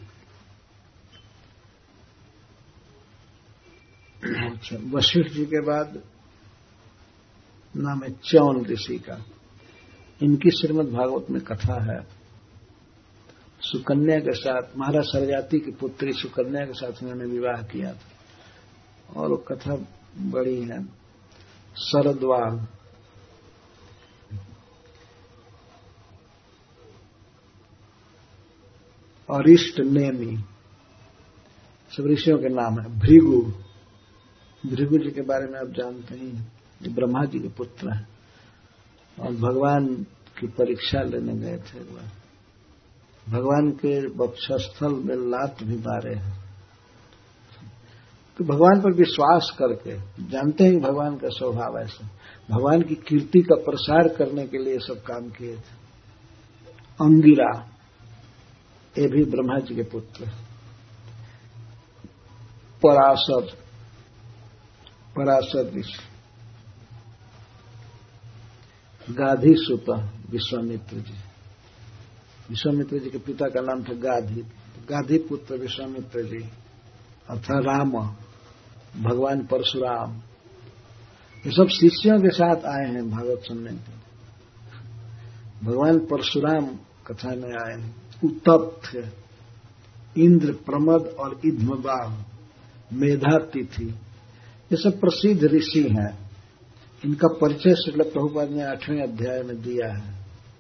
वशिष्ठ जी के बाद नाम है च्यौन ऋषि का। इनकी श्रीमद् भागवत में कथा है। सुकन्या के साथ, महाराज सरजाति की पुत्री सुकन्या के साथ उन्होंने विवाह किया था और वो कथा बड़ी है। शरद्वाल, अरिष्ट नेमि, सब ऋषियों के नाम है। भृगु, भृगु जी के बारे में आप जानते ही हैं, ये ब्रह्मा जी के पुत्र हैं और भगवान की परीक्षा लेने गए थे। भगवान के वक्षस्थल में लात भी मारे हैं। तो भगवान पर विश्वास करके, जानते हैं कि भगवान का स्वभाव ऐसा, भगवान की कीर्ति का प्रसार करने के लिए सब काम किए थे। अंगिरा, ये भी ब्रह्मा जी के पुत्र। पराशर, पराशर ऋषि। गाधी सुत विश्वामित्र जी, विश्वामित्र जी के पिता का नाम था गाधी, गाधी पुत्र विश्वामित्र जी अर्थात राम, भगवान परशुराम। ये सब शिष्यों के साथ आए हैं भागवत सुनने के। भगवान परशुराम कथा में आए हैं। उत्तप्त, इंद्र प्रमद और इध्मबाह, मेधातिथि, ये सब प्रसिद्ध ऋषि हैं। इनका परिचय श्रील प्रभुपाद ने 8वें अध्याय में दिया है।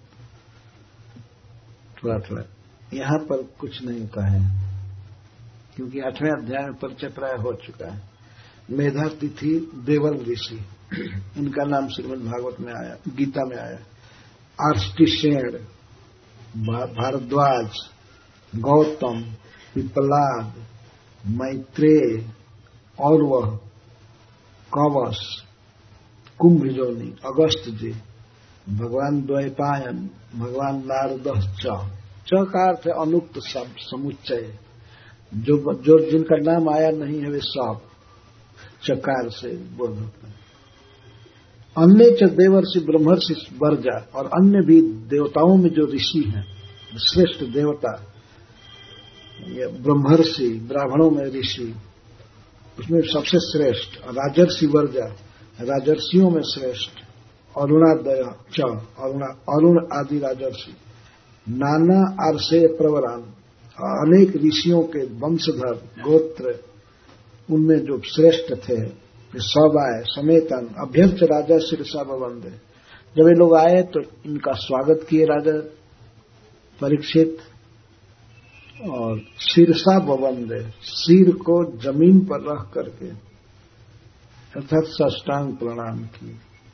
थोड़ा थोड़ा यहां पर कुछ नहीं कहे। क्योंकि 8वें अध्याय में परिचय प्राय हो चुका है। मेधातिथि देवल ऋषि, इनका नाम श्रीमद् भागवत में आया, गीता में आया। आर्ष्टिशेण, भारद्वाज, गौतम, पिपलाद, मैत्रेय, और वह कवश, कुंभजोनि, अगस्त जी, भगवान द्वैपायन, भगवान नारद च का अर्थ है अनुक्त सब समुच्चय, जो जिनका नाम आया नहीं है वे सब चकार से बोल होता है। अन्य च देवर्षि ब्रह्मर्षि वर्जा, और अन्य भी देवताओं में जो ऋषि हैं, श्रेष्ठ देवता, ये ब्रह्मर्षि, ब्राह्मणों में ऋषि, उसमें सबसे श्रेष्ठ राजर्षि वर्जा, राजर्षियों में श्रेष्ठ, अरुणादय च, अरुण आदि राजर्षि, नाना आर्षे प्रवरान, अनेक ऋषियों के वंशधर गोत्र, उनमें जो श्रेष्ठ थे सब आए। समेतन अभ्यर्थ राजा शीर्षा बवंदे, जब ये लोग आए तो इनका स्वागत किए राजा परीक्षित, और शीर्षा बवंदे, सिर को जमीन पर रख करके अर्थात साष्टांग प्रणाम किए।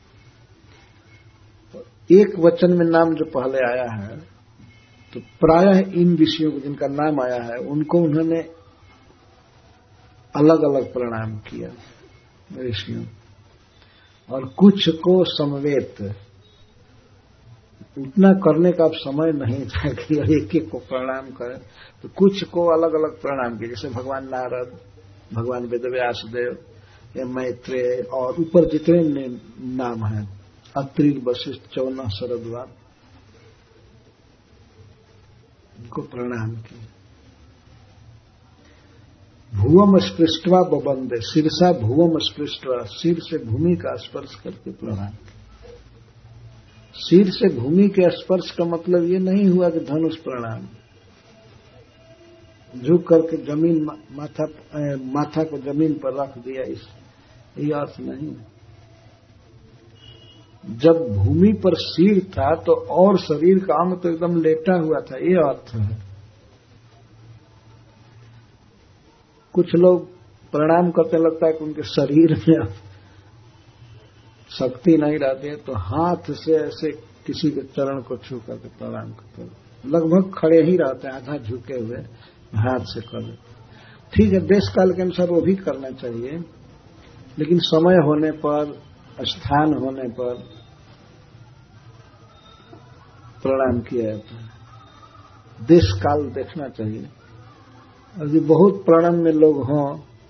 तो एक वचन में नाम जो पहले आया है, तो प्रायः इन ऋषियों को जिनका नाम आया है उनको उन्होंने अलग अलग प्रणाम किया ऋषियों, और कुछ को समवेत, उतना करने का अब समय नहीं था कि एक एक को प्रणाम करें, तो कुछ को अलग अलग प्रणाम किया, जैसे भगवान नारद, भगवान वेदव्यास देव, या मैत्रेय, और ऊपर जितने नाम हैं, अत्रि, वशिष्ठ, चौना, शरद्वान, उनको प्रणाम किया। भुवम स्पृष्टवा बबंदे, शीर्षा भुवम स्पृष्टवा, सिर से भूमि का स्पर्श करके प्रणाम। सिर से भूमि के स्पर्श का मतलब ये नहीं हुआ कि धनुष प्रणाम, झुक करके जमीन माथा को जमीन पर रख दिया, इस ये अर्थ नहीं। जब भूमि पर सिर था तो और शरीर का अंग तो एकदम लेटा हुआ था, ये अर्थ है। कुछ लोग प्रणाम करते लगता है कि उनके शरीर में शक्ति नहीं रहती है, तो हाथ से ऐसे किसी के चरण को छू करके प्रणाम करते हैं, लगभग खड़े ही रहते हैं, आधा झुके हुए हाथ से कर। ठीक है, देश काल के अनुसार वो भी करना चाहिए, लेकिन समय होने पर, स्थान होने पर प्रणाम किया जाता है। देश काल देखना चाहिए। यदि बहुत प्रणाम में लोग हों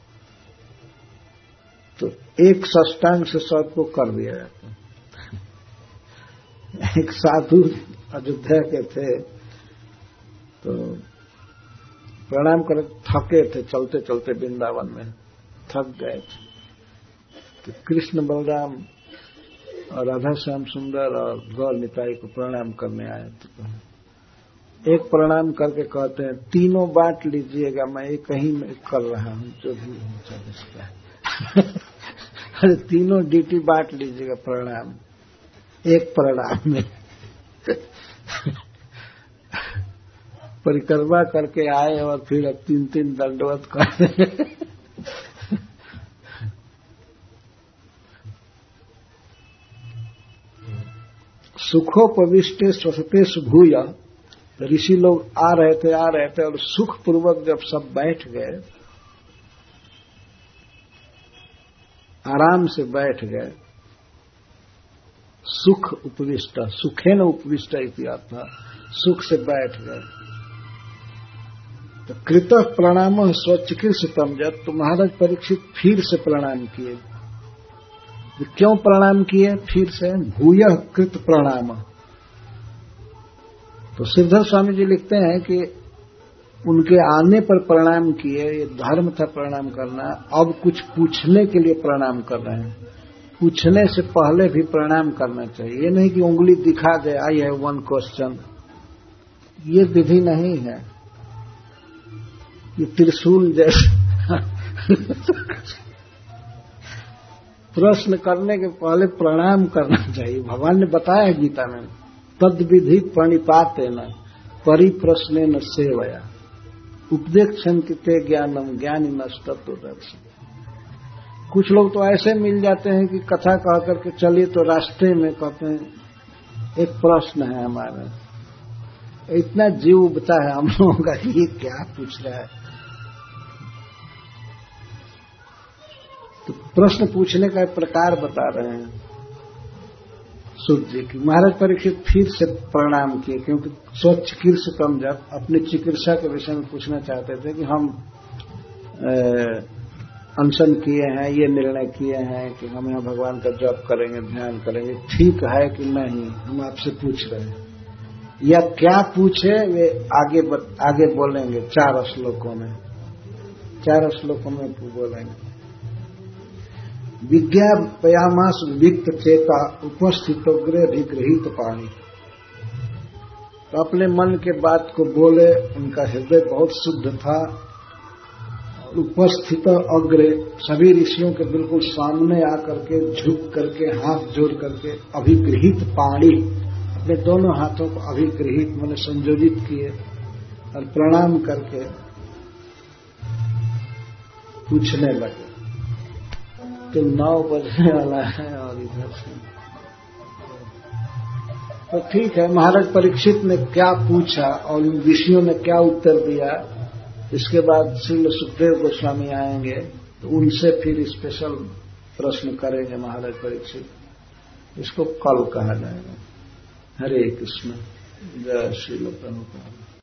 तो एक साष्टांग से सबको कर दिया जाता है। एक साधु अयोध्या के थे, तो प्रणाम कर थके थे, चलते चलते वृंदावन में थक गए थे, तो कृष्ण बलराम और राधा श्याम सुंदर और गौर निताई को प्रणाम करने आए। तो एक प्रणाम करके कहते हैं, तीनों बांट लीजिएगा, मैं एक ही में कर रहा हूं, जो भी हो इसका। अरे तीनों ड्यूटी बांट लीजिएगा प्रणाम, एक प्रणाम में। परिक्रमा करके आए और फिर अब 3-3 दंडवत कर रहे। सुखोपविष्टे स्वसते सुभूय, ऋषि लोग आ रहे थे और सुख पूर्वक जब सब बैठ गए, आराम से बैठ गए, सुख उपविष्ट, सुखेन उपविष्ट इति अर्थ, सुख से बैठ गए, तो कृत प्रणाम स्वचिकित्सितम, जब तो महाराज परीक्षित फिर से प्रणाम किए। क्यों प्रणाम किए फिर से? भूयः कृत प्रणाम। तो श्रीधर स्वामी जी लिखते हैं कि उनके आने पर प्रणाम किए, ये धर्म था प्रणाम करना, अब कुछ पूछने के लिए प्रणाम कर रहे हैं। पूछने से पहले भी प्रणाम करना चाहिए, ये नहीं कि उंगली दिखा दे, आई हैव वन क्वेश्चन, ये विधि नहीं है। ये त्रिशूल जैसे प्रश्न करने के पहले प्रणाम करना चाहिए। भगवान ने बताया गीता में, तद विधि प्रणिपातेन परिप्रश्नेन सेवया, उपदेक्षन्ति ज्ञानम ज्ञानी नस्तत्व दर्शन। कुछ लोग तो ऐसे मिल जाते हैं कि कथा कह करके चलिए तो रास्ते में कहते हैं एक प्रश्न है हमारा, इतना जीव उबता है हम लोगों का, ये क्या पूछ रहा है। तो प्रश्न पूछने का प्रकार बता रहे हैं सूत जी की। महाराज परीक्षित फिर से प्रणाम किए, क्योंकि स्वचिकित्सकम जब अपनी चिकित्सा के विषय में पूछना चाहते थे कि हम अनशन किए हैं, ये निर्णय किए हैं कि हम यहाँ भगवान का जप करेंगे, ध्यान करेंगे, ठीक है कि नहीं, हम आपसे पूछ रहे हैं। या क्या पूछे वे आगे बोलेंगे 4 श्लोकों में, 4 श्लोकों में बोलेंगे। विज्ञापयामास विविक्त चेता उपस्थितोग्रे विगृहित पाणी। तो अपने मन के बात को बोले, उनका हृदय बहुत शुद्ध था। उपस्थित अग्रे, सभी ऋषियों के बिल्कुल सामने आकर के झुक करके हाथ जोड़ करके अभिगृहित पाणी, अपने दोनों हाथों को अभिगृहित माने संयोजित किए और प्रणाम करके पूछने लगे। तो 9 बजने वाला है और इधर से तो ठीक है, महाराज परीक्षित ने क्या पूछा और उन ऋषियों ने क्या उत्तर दिया, इसके बाद श्रील सुखदेव गोस्वामी आएंगे तो उनसे फिर स्पेशल प्रश्न करेंगे महाराज परीक्षित। इसको कल कहा जाएगा। हरे कृष्ण, जय श्रील प्रभुपाद।